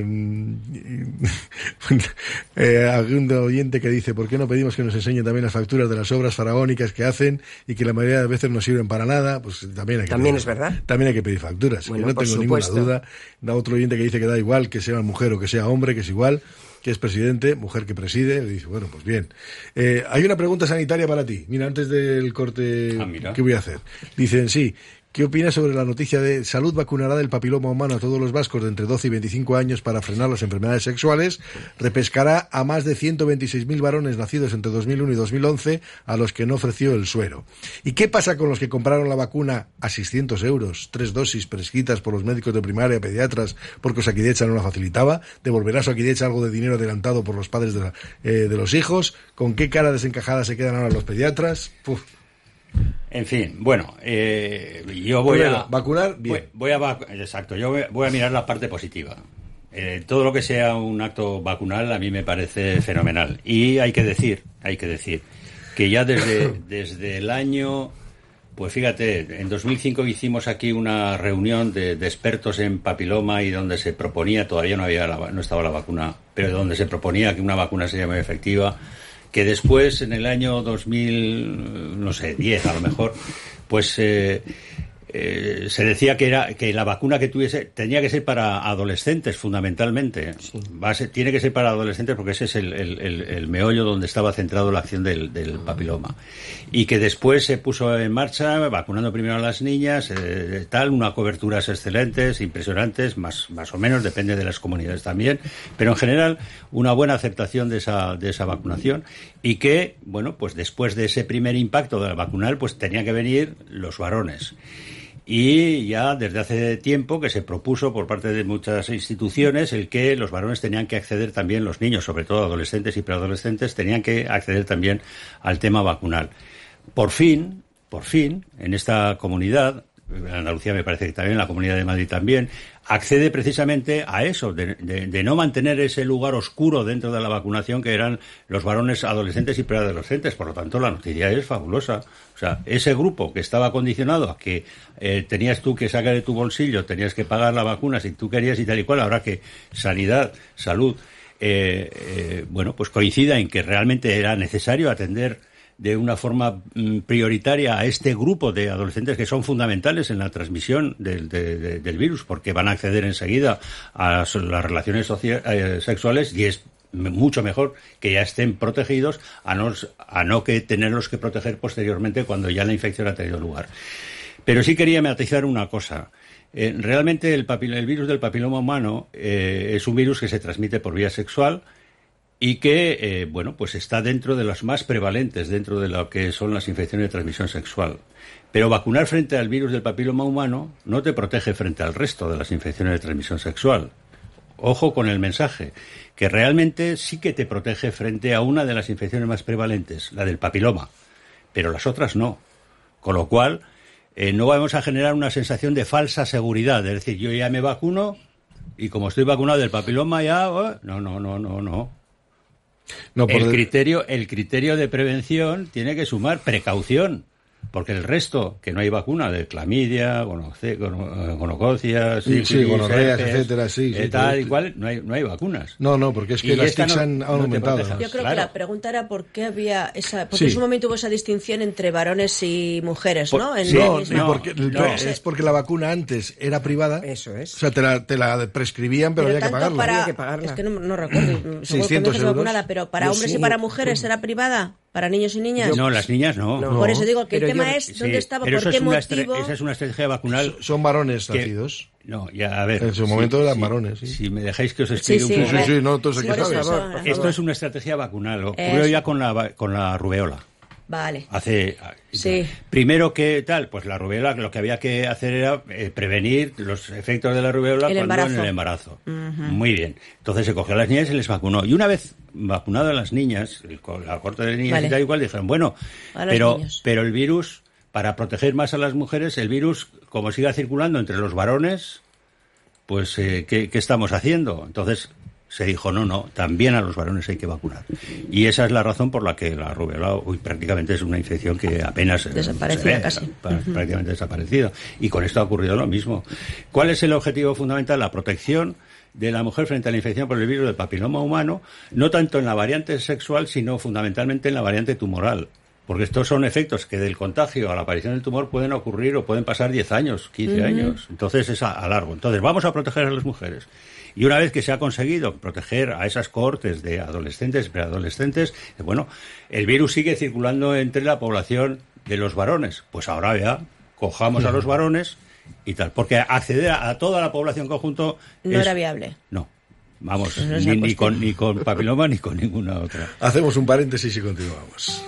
eh, algún oyente que dice, ¿por qué no pedimos que nos enseñen también las facturas de las obras faraónicas que hacen y que la mayoría de veces no sirven para nada? Pues también hay que También pedir, es verdad. También hay que pedir facturas, que Bueno, no por tengo ninguna supuesto. duda. Da otro oyente que dice que da igual que sea mujer o que sea hombre, que es igual, que es presidente, mujer que preside. Y dice, bueno, pues bien. Eh, hay una pregunta sanitaria para ti. Mira, antes del corte Ah, mira. que voy a hacer. Dicen, sí, ¿qué opinas sobre la noticia de Salud vacunará del papiloma humano a todos los vascos de entre doce y veinticinco años para frenar las enfermedades sexuales? Repescará a más de ciento veintiséis mil varones nacidos entre dos mil uno y dos mil once a los que no ofreció el suero. ¿Y qué pasa con los que compraron la vacuna a seiscientos euros, tres dosis prescritas por los médicos de primaria, pediatras, porque Osakidetza no la facilitaba? ¿Devolverá Osakidetza algo de dinero adelantado por los padres de, la- eh, de los hijos? ¿Con qué cara desencajada se quedan ahora los pediatras? Puf. En fin, bueno, eh, yo voy Primero, a... vacunar, bien. Voy, voy a vac- exacto, yo voy, voy a mirar la parte positiva. Eh, todo lo que sea un acto vacunal a mí me parece fenomenal. Y hay que decir, hay que decir, que ya desde, desde el año... Pues fíjate, en dos mil cinco hicimos aquí una reunión de, de expertos en papiloma y donde se proponía, todavía no había la, no estaba la vacuna, pero donde se proponía que una vacuna sería muy efectiva, que después en el año dos mil, no sé, diez a lo mejor, pues eh, eh, se decía que era que la vacuna que tuviese tenía que ser para adolescentes fundamentalmente. Va a ser- tiene que ser para adolescentes porque ese es el, el, el, el meollo donde estaba centrado la acción del, del papiloma. Y que después se puso en marcha vacunando primero a las niñas, eh, tal, unas coberturas excelentes, impresionantes, más, más o menos, depende de las comunidades también, pero en general una buena aceptación de esa, de esa vacunación y que, bueno, pues después de ese primer impacto de la vacunal, pues tenían que venir los varones. Y ya desde hace tiempo que se propuso por parte de muchas instituciones el que los varones tenían que acceder también, los niños, sobre todo adolescentes y preadolescentes, tenían que acceder también al tema vacunal. Por fin, por fin, en esta comunidad, en Andalucía me parece que también, en la Comunidad de Madrid también, accede precisamente a eso, de, de, de no mantener ese lugar oscuro dentro de la vacunación que eran los varones adolescentes y preadolescentes. Por lo tanto, la noticia es fabulosa. O sea, ese grupo que estaba condicionado a que eh, tenías tú que sacar de tu bolsillo, tenías que pagar la vacuna si tú querías y tal y cual, ahora que sanidad, salud, eh, eh, bueno, pues coincida en que realmente era necesario atender de una forma mm, prioritaria a este grupo de adolescentes que son fundamentales en la transmisión del, de, de, del virus, porque van a acceder enseguida a las relaciones socia- eh, sexuales y es mucho mejor que ya estén protegidos a no, a no que tenerlos que proteger posteriormente cuando ya la infección ha tenido lugar. Pero sí quería matizar una cosa. Eh, realmente el, papil- el virus del papiloma humano eh, es un virus que se transmite por vía sexual y que, eh, bueno, pues está dentro de las más prevalentes, dentro de lo que son las infecciones de transmisión sexual. Pero vacunar frente al virus del papiloma humano no te protege frente al resto de las infecciones de transmisión sexual. Ojo con el mensaje, que realmente sí que te protege frente a una de las infecciones más prevalentes, la del papiloma, pero las otras no. Con lo cual, eh, no vamos a generar una sensación de falsa seguridad, es decir, yo ya me vacuno y como estoy vacunado del papiloma ya... Oh, no, no, no, no, no. no por el, el... criterio, el criterio de prevención tiene que sumar precaución. Porque el resto, que no hay vacuna de clamidia, gonoce, gono, gonococia, sífilis, sí, gonorreas, herpes, etcétera, sí, sí, eh, tal pero... y cual, no hay, no hay vacunas. No, no, porque es que y las T I C han no, aumentado. No Yo creo claro. que la pregunta era por qué había esa... Porque sí. en su momento hubo esa distinción entre varones y mujeres, por, ¿no? En no, el, no, porque, no, es porque la vacuna antes era privada. Eso es. O sea, te la, te la prescribían, pero, pero había, que pagarla. Para, había que pagarla. Es que no, no recuerdo. seiscientos euros. Vacunada, pero para Yo hombres sí. y para mujeres era privada. ¿Para niños y niñas? No, las niñas no. No. Por eso digo que el Pero tema yo- es dónde Sí, estaba, pero por eso qué es una motivo... estre- esa es una estrategia vacunal. Son varones que- nacidos. No, ya, a ver. En su si- momento eran si- varones, sí. Si me dejáis que os explique Sí, sí, un Sí, poco. sí, sí, no, todos aquí Por eso, saben. eso, por Esto favor. es una estrategia vacunal. Ocurrió Eso. ya con la, va- con la rubeola. Vale. Hace Sí. Primero que tal, pues la rubeola lo que había que hacer era eh, prevenir los efectos de la rubeola El cuando embarazo. en el embarazo. Ujú. Muy bien. Entonces se cogió a las niñas y se les vacunó. Y una vez vacunado a las niñas, el co- la corte de niñas Vale. y tal igual, dijeron, bueno, A los pero niños. pero el virus, para proteger más a las mujeres, el virus, como siga circulando entre los varones, pues eh, ¿qué, qué estamos haciendo? Entonces se dijo, no, no, también a los varones hay que vacunar. Y esa es la razón por la que la rubeola hoy prácticamente es una infección que apenas eh, Desaparecida se ve, casi. pa- prácticamente desaparecido. Y con esto ha ocurrido lo mismo. ¿Cuál es el objetivo fundamental? La protección de la mujer frente a la infección por el virus del papiloma humano, no tanto en la variante sexual, sino fundamentalmente en la variante tumoral. Porque estos son efectos que del contagio a la aparición del tumor pueden ocurrir o pueden pasar diez años, quince Ujú. años. Entonces es a, a largo. Entonces vamos a proteger a las mujeres. Y una vez que se ha conseguido proteger a esas cohortes de adolescentes, preadolescentes, eh, bueno, el virus sigue circulando entre la población de los varones. Pues ahora ya cojamos a los varones y tal. Porque acceder a, a toda la población conjunto No es- era viable. No. Vamos, Esa es ni, la ni cuestión. con, ni con papiloma ni con ninguna otra. Hacemos un paréntesis y continuamos.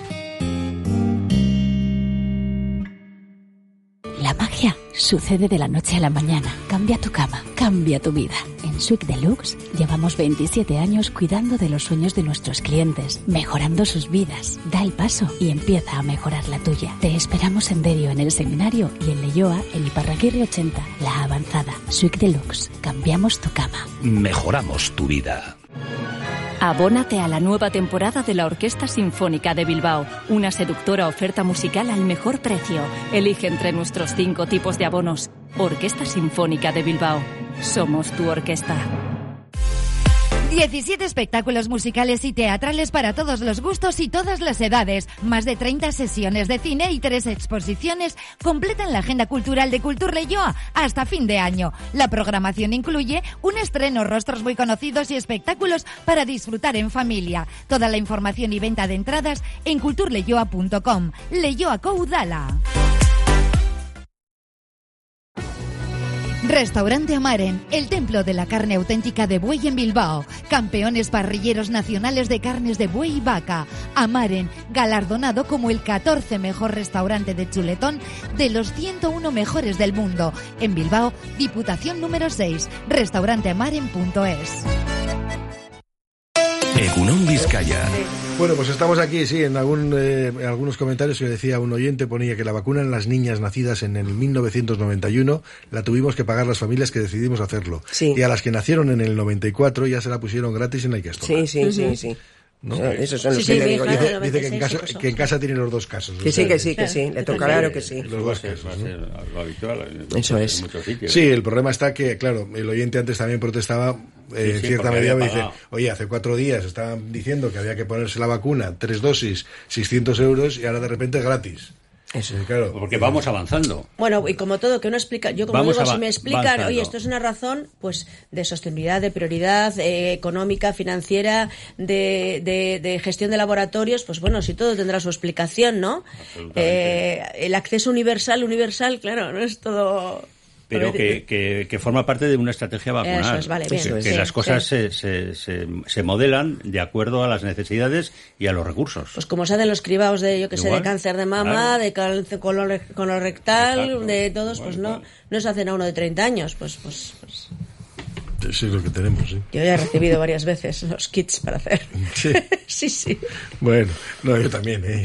La magia sucede de la noche a la mañana. Cambia tu cama, cambia tu vida. En Suite Deluxe llevamos veintisiete años cuidando de los sueños de nuestros clientes, mejorando sus vidas. Da el paso y empieza a mejorar la tuya. Te esperamos en Derio, en el Seminario, y en Leyoa, en Iparraguirre ochenta, La Avanzada. Suite Deluxe. Cambiamos tu cama. Mejoramos tu vida. Abónate a la nueva temporada de la Orquesta Sinfónica de Bilbao. Una seductora oferta musical al mejor precio. Elige entre nuestros cinco tipos de abonos. Orquesta Sinfónica de Bilbao. Somos tu orquesta. diecisiete espectáculos musicales y teatrales para todos los gustos y todas las edades. Más de treinta sesiones de cine y tres exposiciones completan la agenda cultural de Cultur Leioa hasta fin de año. La programación incluye un estreno, rostros muy conocidos y espectáculos para disfrutar en familia. Toda la información y venta de entradas en culturleioa punto com. Leioa Coudala. Restaurante Amaren, el templo de la carne auténtica de buey en Bilbao. Campeones parrilleros nacionales de carnes de buey y vaca. Amaren, galardonado como el catorce mejor restaurante de chuletón de los ciento uno mejores del mundo. En Bilbao, Diputación número seis, restauranteamaren punto es. Egunon Vizcaya. Bueno, pues estamos aquí, sí, en, algún, eh, en algunos comentarios que decía un oyente, ponía que la vacuna en las niñas nacidas en el mil novecientos noventa y uno la tuvimos que pagar las familias que decidimos hacerlo. Sí. Y a las que nacieron en el noventa y cuatro ya se la pusieron gratis en la Ikastoma. Sí, sí, sí, sí. ¿No? O sea, esos son los Sí, que sí, le digo mi yo. hija Dice, del dice que, en noventa y casa, seis, que en casa tiene los dos casos. Que sí, que sí, que sí. Le toca claro que sí. Los dos casos, Va a ¿no? ser lo habitual en, Eso en es. muchos sitios. Sí, el problema está que, claro, el oyente antes también protestaba, eh, Sí, en sí, cierta porque medida, había me dice, pagado. oye, hace cuatro días estaban diciendo que había que ponerse la vacuna, tres dosis, seiscientos euros, y ahora de repente es gratis. Eso. Sí, claro. Porque vamos avanzando. Bueno, y como todo, que uno explica, yo como Vamos digo, ava- si me explican, avanzando. oye, esto es una razón, pues, de sostenibilidad, de prioridad eh, económica, financiera, de, de, de gestión de laboratorios, pues bueno, si todo tendrá su explicación, ¿no? Absolutamente. Eh, el acceso universal, universal, claro, no es todo pero que, que, que forma parte de una estrategia vacunal. Eso es, vale, bien. que, que Sí, las cosas sí. se, se, se, se modelan de acuerdo a las necesidades y a los recursos. Pues como se hacen los cribados de, yo que sé, Igual, de cáncer de mama, claro. de cáncer color- colorectal, Exacto. de todos, Igual, pues no, igual. no se hacen a uno de treinta años, pues, pues, pues. Eso es lo que tenemos, sí. Yo ya he recibido varias veces los kits para hacer. Sí. Sí, sí. Bueno, no, yo también, ¿eh?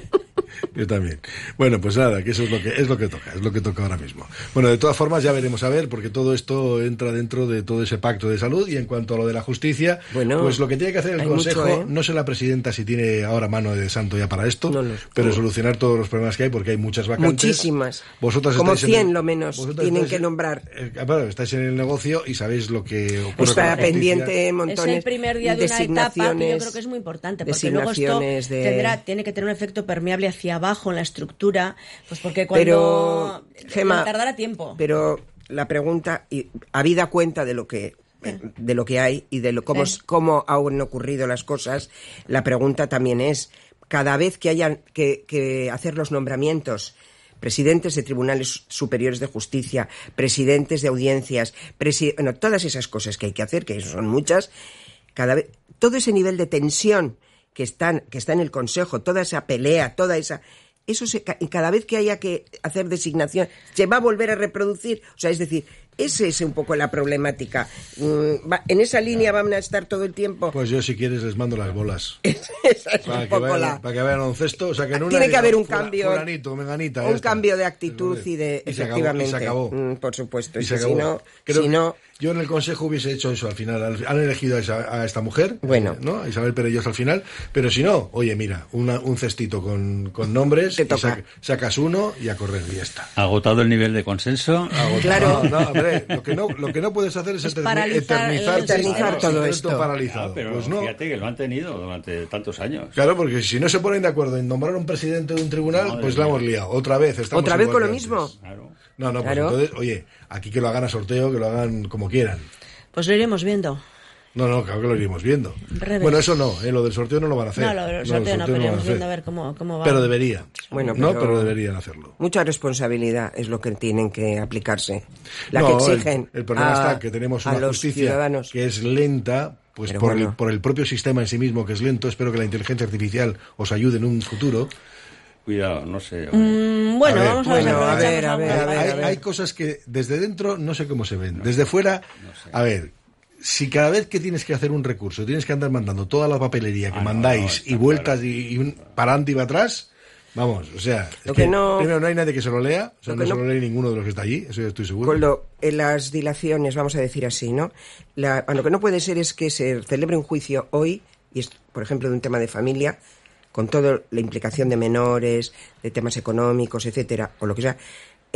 Yo también. Bueno, pues nada, que eso es lo que es lo que toca, es lo que toca ahora mismo. Bueno, de todas formas ya veremos a ver, porque todo esto entra dentro de todo ese pacto de salud. Y en cuanto a lo de la justicia, Bueno, pues lo que tiene que hacer el hay Consejo, mucho, ¿eh? no sé la presidenta si tiene ahora mano de santo ya para esto, No lo sé. pero solucionar todos los problemas que hay, porque hay muchas vacantes. Muchísimas. Vosotras Como estáis en cien el- lo menos vosotras tienen estáis que en- nombrar. eh, claro, estáis en el negocio y sabéis lo que ocurre con la Está justicia. pendiente Es montones el primer día de una etapa que yo designaciones- creo que es muy importante, porque luego esto designaciones de- tendrá, tiene que tener un efecto permeable hacia abajo en la estructura, pues porque cuando Pero, Gemma, tardará tiempo. Pero la pregunta, y habida cuenta de lo que de lo que hay y de lo, cómo, Sí. cómo han ocurrido las cosas, la pregunta también es, cada vez que hayan que, que hacer los nombramientos, presidentes de tribunales superiores de justicia, presidentes de audiencias, presi- bueno, todas esas cosas que hay que hacer, que son muchas, cada vez, todo ese nivel de tensión que están, que está en el Consejo, toda esa pelea, toda esa, eso se, ca- y cada vez que haya que hacer designación, se va a volver a reproducir, o sea, es decir, esa es un poco la problemática. Mm, va- en esa línea van a estar todo el tiempo. Pues yo, si quieres, les mando las bolas. Esa es Para un que, poco vayan, la... para que vayan a un cesto, o sea, que en una Tiene que digan, haber un "Fula- cambio, fulanito, menganita, ya un está". cambio de actitud y de, Y se acabó, efectivamente, y se acabó. Mm, por supuesto, Y es se que si acabó. no, Creo si que no, yo en el Consejo hubiese hecho eso al final. Han elegido a, esa- a esta mujer, Bueno. ¿no? A Isabel Perellos al final. Pero si no, oye, mira, una- un cestito con, con nombres, y toca. sac- sacas uno y a correr, y ya está. Agotado el nivel de consenso. Claro. No, no, hombre, lo que no, lo que no puedes hacer es, Es eterni- paralizar el- eternizar, eternizar todo tener esto. paralizado. Ah, pero Pues no. fíjate que lo han tenido durante tantos años. Claro, porque si no se ponen de acuerdo en nombrar un presidente de un tribunal, Madre pues la mía. hemos liado. Otra vez. Estamos ¿Otra vez igual con que lo antes. mismo? Claro. No, no, pues Claro. entonces, oye, aquí que lo hagan a sorteo, que lo hagan como quieran. Pues lo iremos viendo. No, no, claro que lo iremos viendo. Breve. Bueno, eso no, ¿eh? Lo del sorteo no lo van a hacer. No, lo del el sorteo no, pero lo van a iremos hacer. viendo a ver cómo, cómo va. Pero debería. Bueno, no, pero- pero deberían hacerlo. mucha responsabilidad es lo que tienen que aplicarse. La No, que el- exigen El, problema a, está que tenemos a una los justicia ciudadanos. que es lenta, pues Pero por, bueno. el, por el propio sistema en sí mismo, que es lento. Espero que la inteligencia artificial os ayude en un futuro. Cuidado, no sé. Mm, bueno, A ver, vamos a ver. si bueno, a aprovechamos ver, a ver, alguna. a ver, hay, a ver. hay cosas que desde dentro no sé cómo se ven. Desde fuera, a ver, si cada vez que tienes que hacer un recurso tienes que andar mandando toda la papelería que Ah, no, mandáis no, está y vueltas claro. y, y un, para adelante y para atrás, vamos, o sea, es Lo que no- primero no hay nadie que se lo lea, o sea, lo no que se no- lo lee ninguno de los que está allí, eso ya estoy seguro. Con lo, en las dilaciones, vamos a decir así, ¿no? La- lo que no puede ser es que se celebre un juicio hoy, y es, por ejemplo, de un tema de familia, con toda la implicación de menores, de temas económicos, etcétera, o lo que sea,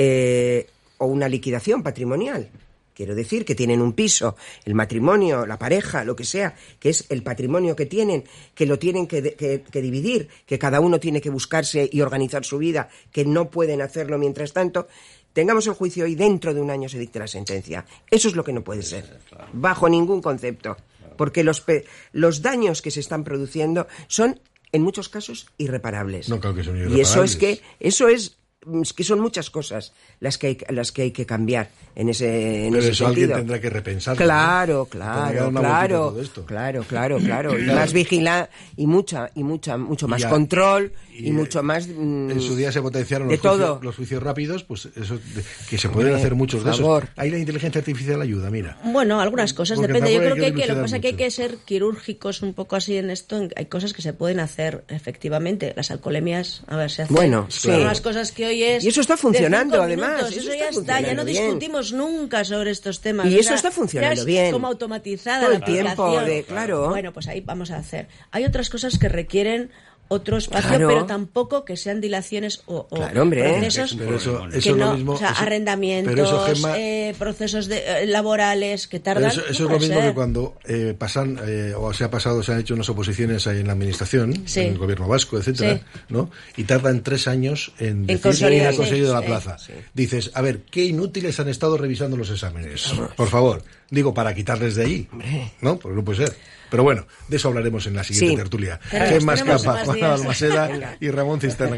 eh, o una liquidación patrimonial. Quiero decir que tienen un piso, el matrimonio, la pareja, lo que sea, que es el patrimonio que tienen, que lo tienen que, de- que- que dividir, que cada uno tiene que buscarse y organizar su vida, que no pueden hacerlo mientras tanto. Tengamos el juicio y dentro de un año se dicte la sentencia. Eso es lo que no puede ser, bajo ningún concepto, porque los, pe- los daños que se están produciendo son, en muchos casos, irreparables. No, claro que son Y eso es irreparables. que, eso es, es que son muchas cosas las que hay, las que hay que cambiar en ese, en Pero ese eso alguien sentido. tendrá que repensar. Claro, Tendrá que dar claro, una vueltita a claro, todo esto. claro, claro, claro, y Claro. más vigila y mucha y mucha mucho más Y a- control y, y, mucho más mm, En su día se potenciaron de los juicios, todo. los juicios rápidos, pues eso, de- que se pueden Hombre, hacer muchos de por favor. esos. Ahí la inteligencia artificial ayuda, mira. Bueno, algunas cosas, Porque depende. Yo tampoco creo hay que, que hay que lo que dilucidar pasa es que hay mucho. que ser quirúrgicos un poco así en esto. en- Hay cosas que se pueden hacer, efectivamente. Las alcoholemias, a ver, se hacen. Bueno, Son sí. unas cosas que hoy es... Y eso está de funcionando, cinco además, minutos, eso Eso, está ya está, ya no funcionando bien. discutimos nunca sobre estos temas. Y o eso sea, está funcionando ya es bien. como automatizada Todo la el tiempo, aplicación. de- claro. Bueno, pues ahí vamos a hacer. Hay otras cosas que requieren otro espacio, Claro. pero tampoco que sean dilaciones o, o Claro, hombre. procesos Pero eso, que eso es no, lo mismo. o sea, eso- arrendamientos, pero eso, Gemma, eh, procesos de, eh, laborales que pero tardan. eso, eso no es lo puede mismo ser. que cuando eh, pasan, eh, o se ha pasado, se han hecho unas oposiciones ahí en la administración, Sí. en el gobierno vasco, etcétera, Sí. ¿no? Y tardan tres años en decir consolidar, quién ha sí, conseguido la sí, plaza. sí. Dices, a ver, qué inútiles han estado revisando los exámenes. Por favor, digo, para quitarles de ahí. ¿No? Pues no puede ser. Pero bueno, de eso hablaremos en la siguiente Sí. tertulia. Tenemos- Gemma tenemos Escapa, más Juan días. Balmaseda Venga. y Ramón Cisterna.